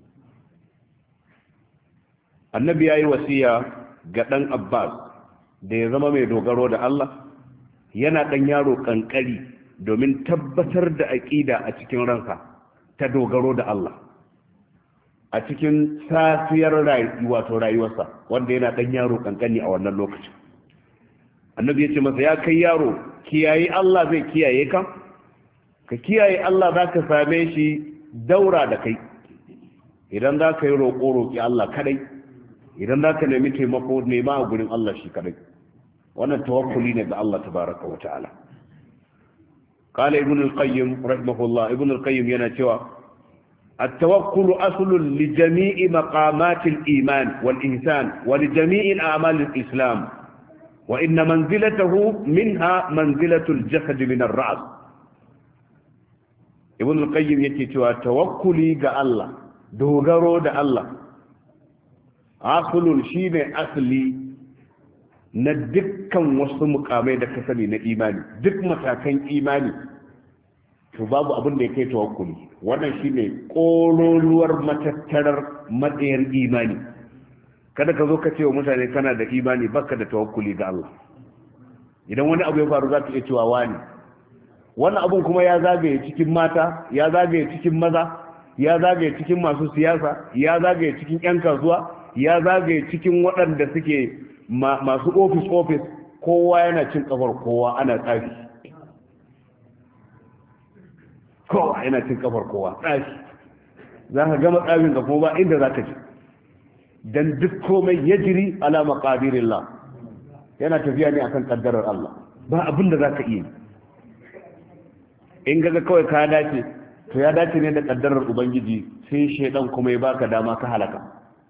Speaker 1: النبي yayi wasiya ga dan Abbas da ya zama mai dogaro da Allah, yana dan yaro kankari, domin tabbatar da aqida a cikin ranka ta dogaro da Allah a cikin safiyar rayuwa to rayuwarsa, wanda yana dan yaro kankani a wannan lokacin. Annabi ya ce masa, ya kai yaro, kiyaye Allah zai kiyaye ka, ka kiyaye Allah za ka same shi daura da kai. Idan za ka yi roƙo roƙi Allah kadai, idan za ka nemi taimako nema a gurin Allah shi kadai. Wannan tawakkuli ne ga Allah tabaraka wa ta'ala. Qala ibn al-qayyim rahimahullah, ibn al-qayyim yana cewa التوكل أصل لجميع مقامات الإيمان والإحسان ولجميع الأعمال الإسلام وإن منزلته منها منزلة الجسد من الرأس. ابن القيم يتوى توكلي ga Allah dogaro da Allah asulun shine asali na dukkan wasu mukamai da ka sani na imani, duk matakan imani to babu abin da ya kai tawakkuli. Wannan shine kololuwar matattarar matsayar imani. Kada ka zo ka ce wa mutane kana da imani baka da tawakkuli ga Allah. Idan wani abu ya faru za ka iya cewa wani wannan abun kuma ya zagaye cikin mata, ya zagaye cikin maza, ya zagaye cikin masu siyasa, ya zagaye cikin yan kasuwa, ya zagaye cikin waɗanda suke masu ofis ofis, kowa yana cin kafar kowa, ana tsafi kowa yana cin kafar kowa tsafi. za ka gama tsafin ga kuma ba inda za ka ji, don duk komai ya jiri ala maqadirillah, yana tafiya ne akan kaddarar Allah, ba abin da za ka iya. in gaga kawai ka dace to ya dace ne da kaddarar ubangiji, sai shaidan kuma ya baka dama ka halaka.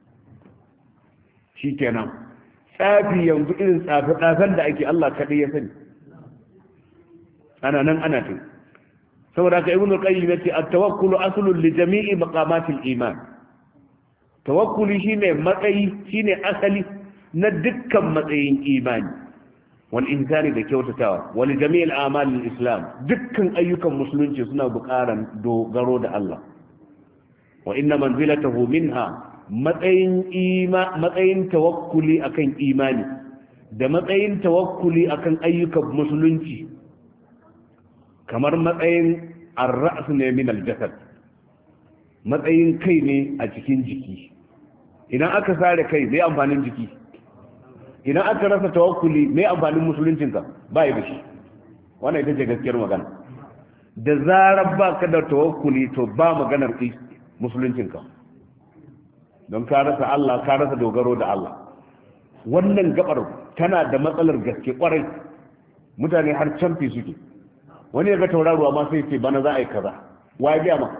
Speaker 1: shikenan tsafi yanzu irin tsafe-tsafen da ake Allah kaɗai ya sani, ana nan ana tun. saboda ka ibn al-qayyim yace at-tawakkulu aslun li jami'i maqamatil iman. tawakkuli shine matsayi, shine asali na dukkan matsayin imani wal insani da kyautatawa wal jami'il a'mal al-islam. dukkan ayyukan musulunci suna buƙaran dogaro da Allah. wa inna manzilatahu minha, matsayin ima matsayin tawakkuli akan imani da matsayin tawakkuli akan ayyukan musulunci kamar matsayin ar-ra's ne min al-jasad, matsayin kai ne a cikin jiki. idan aka sare kai mai amfanin jiki? idan aka rasa tawakkuli mai amfanin musuluncinka? ba yi da shi. wannan ita ce gaskiyar magana. da zarar ba ka da tawakkuli to ba maganar musuluncinka, don ka rasa Allah, ka rasa dogaro da Allah. wannan gabar tana da matsalar gaske kwarai. mutane har canfi suke. wani ya ga tauraruwa ma sai ce bana za a yi kaza, wa ya gaya ma?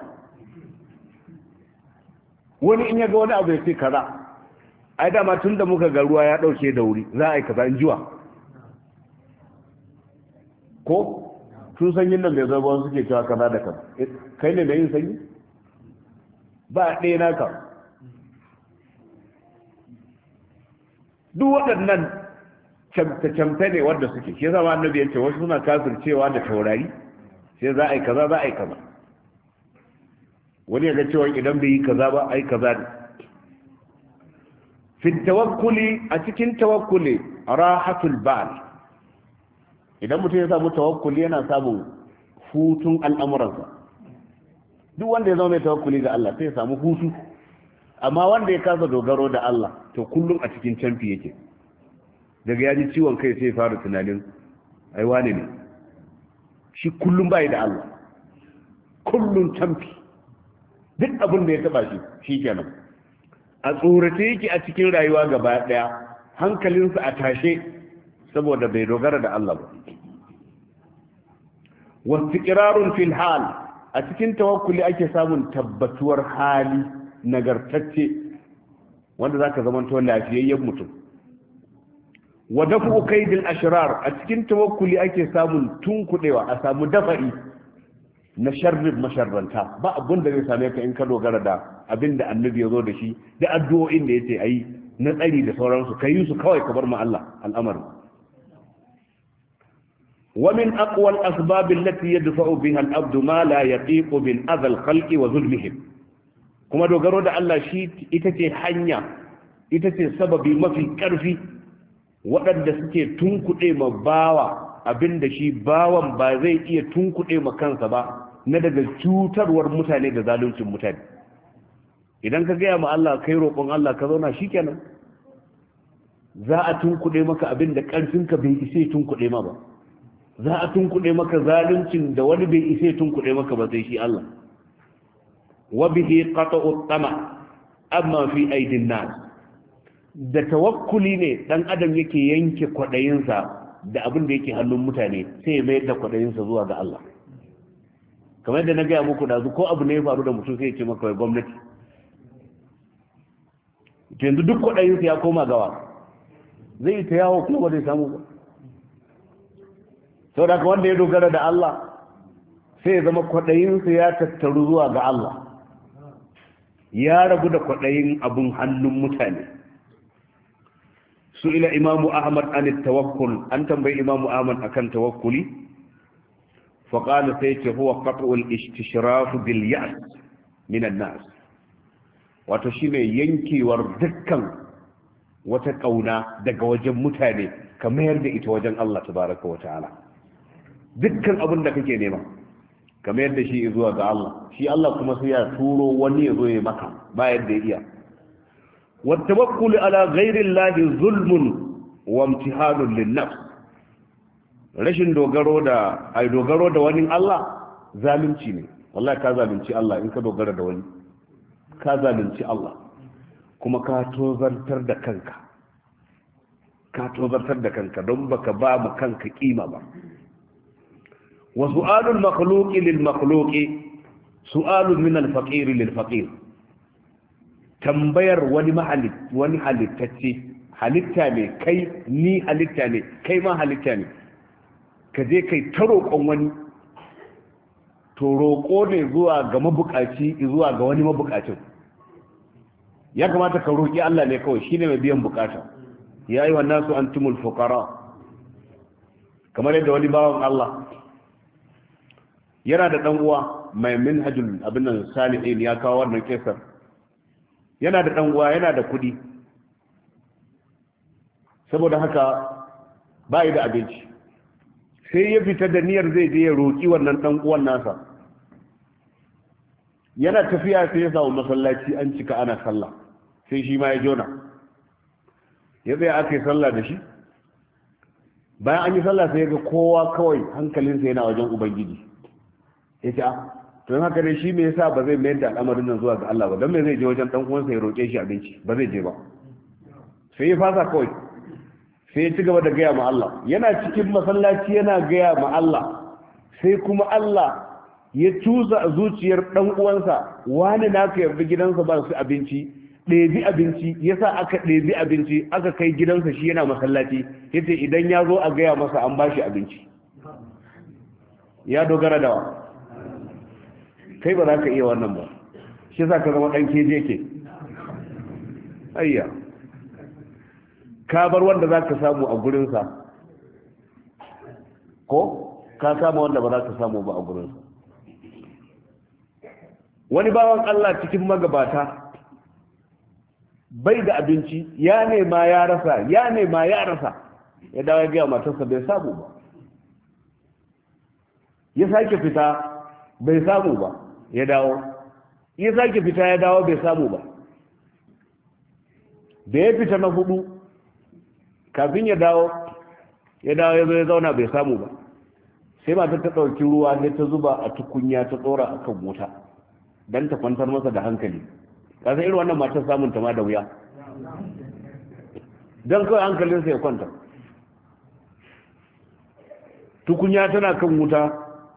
Speaker 1: wani in ya ga wani abu ya ce kaza, ai dama tun da muka ga ruwa ya dauke da wuri za a yi kaza, in jiwa ko tun sanyin nan da zai ba suke cewa kaza da kaza. kai ne da yin sanyi ba ɗaya naka. duk waɗannan camfe-camfe ne wanda suke, shi zama annabi yace wasu suna kafircewa da taurari, sai za a yi kaza za a yi kaza. wani ya ga cewa idan bai yi kaza ba ai kaza ne. fi tawakkuli, a cikin tawakkuli rahatul bal. idan mutum ya samu tawakkuli yana samun hutun al'amuransa. duk wanda ya zama mai tawakkuli ga Allah sai ya samu hutu. amma wanda ya kasa dogaro da Allah to kullum a cikin canfi yake. daga ya ji ciwon kai sai fara tunanin ai wane ne shi, kullum bai da Allah, kullum canfi. duk abin da ya taba shi shi kenan a tsorace yake a cikin rayuwa gaba daya, hankalinsa a tashe saboda bai dogara da Allah ba. wastiqrarun fil hal, a cikin tawakkuli ake samun tabbatuwar hali nagartacce wanda zaka zama to lafiyayyen mutum. wa dafu kaidil ashrar, a cikin tawakkuli ake samun tunkudewa, a samu dafa'i na sharrin masharranta. ba abin da zai same ka in ka dogara da abin da annabi ya zo da shi, da addu'o'in da yace ayi na tsari da sauransu, ka yi su kawai ka bar ma Allah al'amarin. wa min aqwa al-asbab allati yadfa'u biha al-abdu ma la yaqiqu bil adha al-khalqi wa zulmihim. kuma dogaro da Allah shi ita ce hanya, ita ce sababi mafi ƙarfi waɗanda suke tunkuɗe ma bawa abinda shi bawan ba zai iya tunkuɗe ma kansa ba na daga cutarwar mutane da zaluncin mutane. idan ka gaya ma Allah kai roƙon Allah ka zauna shikenan, za a tunkuɗe maka abinda ƙarfinka bai isa tunkuɗe ma ba. za a tunkuɗe maka zaluncin da wani bai isa tunkuɗe maka ba sai shi Allah. وبه قطع الطمع amma fi aidin nas. Da tawakkuli ne dan adam yake yanke kwadayinsa da abin da yake hannun mutane, sai ya mayar da kwadayinsa zuwa ga Allah. kamar yadda na gaya muku da ko abu ne ya faru da mutum sai ya ce maka wai gwamnati yanzu duk kwaɗayinsa ya koma gawa zai yi ta yawo kuma ba zai samu ba sau da wanda ya dogara da Allah sai ya zama kwaɗayinsa ya tattaru zuwa ga Allah ya rabu da kwaɗayin abin hannun mutane. Su ila imamu Ahmad an tawakkul, an tambayi imamu Ahmad akan tawakkuli faƙala sai ce huwa qat'ul istishraf bil ya's min an-nas, wato shine yankewar dukkan wata kauna daga wajen mutane ka mayar da ita wajen Allah tabaraka wa ta'ala. Dukkan abin da kake nema ka mayar da shi zuwa ga Allah, shi Allah kuma sai ya turo wani ya zo ya maka ba yadda ya iya. wa tawakkul ala ghairi llahi zulmun wa imtihanun lin-nafs, rashin dogaro da ai dogaro da wani Allah zalunci ne. Wallahi ka zalunci Allah in ka dogara da wani, ka zalunci Allah kuma ka tozartar da kanka, ka tozartar da kanka don baka ba mu kanka kima ba. wa su'alul makhluqi lil makhluqi su'alun min al faqir lil faqir, tambayar wani mahalit wani halittacce halitta ne kai, ni halitta ne kai ma halitta ne, ka je kai ta roƙon wani, to roƙo ne zuwa ga mabukaci zuwa ga wani mabukacin. Ya kamata ka roƙi Allah ne kawai, shine mai biyan bukata. Ya yi wannan su antumul fuqara, kamar yadda wani bawan Allah yana da dan uwa mai minhajul abin nan salihin ya kawo wannan kesar, yana da dan uwa yana da kuɗi, saboda haka bai da abinci, sai ya fita da niyyar zai je ya roƙi wannan dan uwan nasa. Yana tafiya sai ya samu masallaci an cika ana sallah, sai shi ma ya jona ya zai aka yi sallah da shi. Bayan an yi sallah sai ya ga kowa kawai hankalinsa yana wajen ubangiji. Ya ce a to yin haka dai shi me yasa ba zai mayar da al'amarin nan zuwa ga Allah ba, don me zai je wajen dan uwansa ya roƙe shi abinci, ba zai je ba. Sai ya fasa kawai, sai ya ci gaba da gaya ma Allah. Yana cikin masallaci yana gaya ma Allah, sai kuma Allah ya cusa a zuciyar ɗan uwansa, wani naka yarda gidansa ba su abinci, ɗebi abinci, yasa aka ɗebi abinci aka kai gidansa shi yana masallaci, yace idan ya zo a gaya masa an bashi abinci. Ya dogara da wa? Kai ba za ka iya wannan ba, shi yasa ka zama ɗan keje ke. Ayya, ka bar wanda za ka samu a gurinsa, ko ka kama wanda ba za ka samu ba a gurinsa. Wani bawan Allah cikin magabata bai da abinci, ya nema ya rasa, ya nema ya rasa, ya dawo ya gaya matarsa bai samu ba. Ya sake fita bai samu ba, ya dawo. Ya sake fita ya dawo bai samu ba. Da ya fita na hudu, kafin ya dawo, ya dawo ya zo ya zauna bai samu ba. Sai matar ta ɗauki ruwa sai ta zuba a tukunya ta tsora a kan wuta, don ta kwantar masa da hankali. Kasan irin wannan matar samun ta ma da wuya, don kawai hankalinsa ya kwanta. Tukunya tana kan wuta,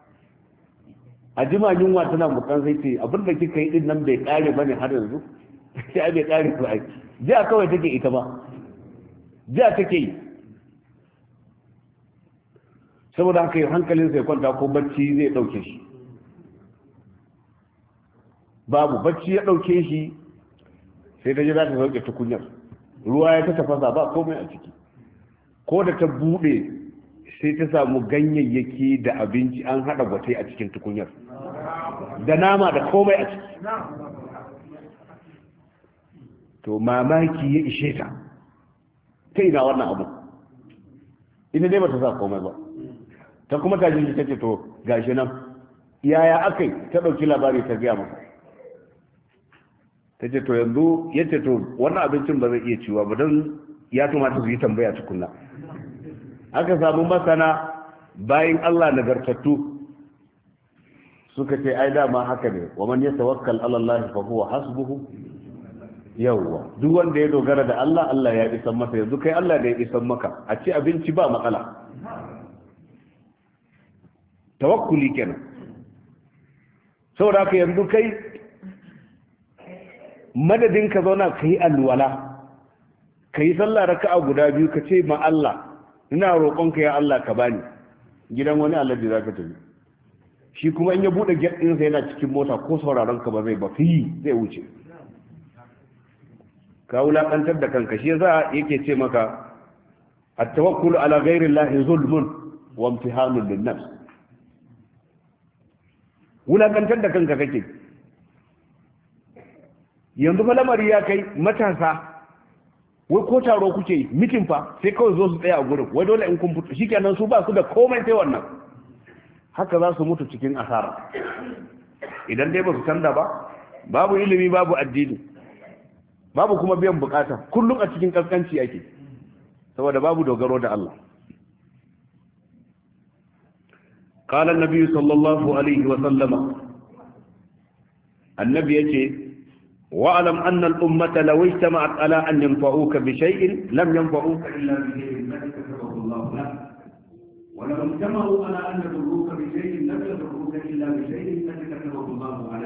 Speaker 1: a jima yunwa tana mutan sai ce abinda kika yi din nan bai kare ba ne har yanzu. Sai bai kare ba ake, jiya kawai take ita ba, jiya take yi. Saboda haka yi hankalinsa ya kwanta ko bacci zai ɗauke shi. Babu bacci ya ɗauke shi, sai ta ji za ta sauke tukunyar, ruwa ya ta tafasa ba komai a ciki. Ko da ta buɗe sai ta samu ganyayyaki da abinci an haɗa gwatai a cikin tukunyar, da nama da komai a ciki. To mamaki ya ishe ta, ta ina wannan abu, ita dai ba ta sa komai ba. Ta kuma ta ji ta ce to gashi nan, yaya aka yi? Ta ɗauki labari ta gaya masa. Ta ce to yanzu ya ce to wannan abincin ba zai iya ciwa ba, don ya kamata su yi tambaya tukunna. Aka samu masana bayan Allah nagartattu suka ce ai dama haka ne, wa man yatawakkal ala Allah fa huwa hasbuhu. Yawwa, duk wanda ya dogara da Allah, Allah ya isan masa. Yanzu kai Allah da ya isan maka, a ci abinci ba matsala. Tawakkuli kenan. saboda haka yanzu kai madadin ka zauna ka yi alwala ka yi sallah raka'a guda biyu ka ce ma Allah ina roƙonka ya Allah ka bani, gidan wani alhaji za ka tafi, shi kuma in ya buɗe gate ɗinsa yana cikin mota ko sauraron ka ba zai ba fi zai wuce. ka wulaƙantar da kanka. Shi yasa yake ce maka at-tawakkul ala ghayri llahi zulmun wa imtihanun lin-nafs. wulaƙantar da kanka kake. yanzu fa lamari ya kai matasa wai ko taro kuke yi mitin fa sai kawai zo su tsaya a gurin wai dole in kun fito shikenan su ba su da komai sai wannan. haka za su mutu cikin asara idan dai ba su canza ba. babu ilimi babu addini babu kuma biyan bukata, kullum a cikin kaskanci ake saboda babu dogaro da Allah. قال النبي صلى الله عليه وسلم النبي يجي واعلم أن الأمة لو اجتمعت على أن ينفعوك بشيء لم ينفعوك إلا بشيء قد كتبه الله لك ولو اجتمعوا على أن يضروك بشيء لم يضروك إلا بشيء قد كتبه الله عليك.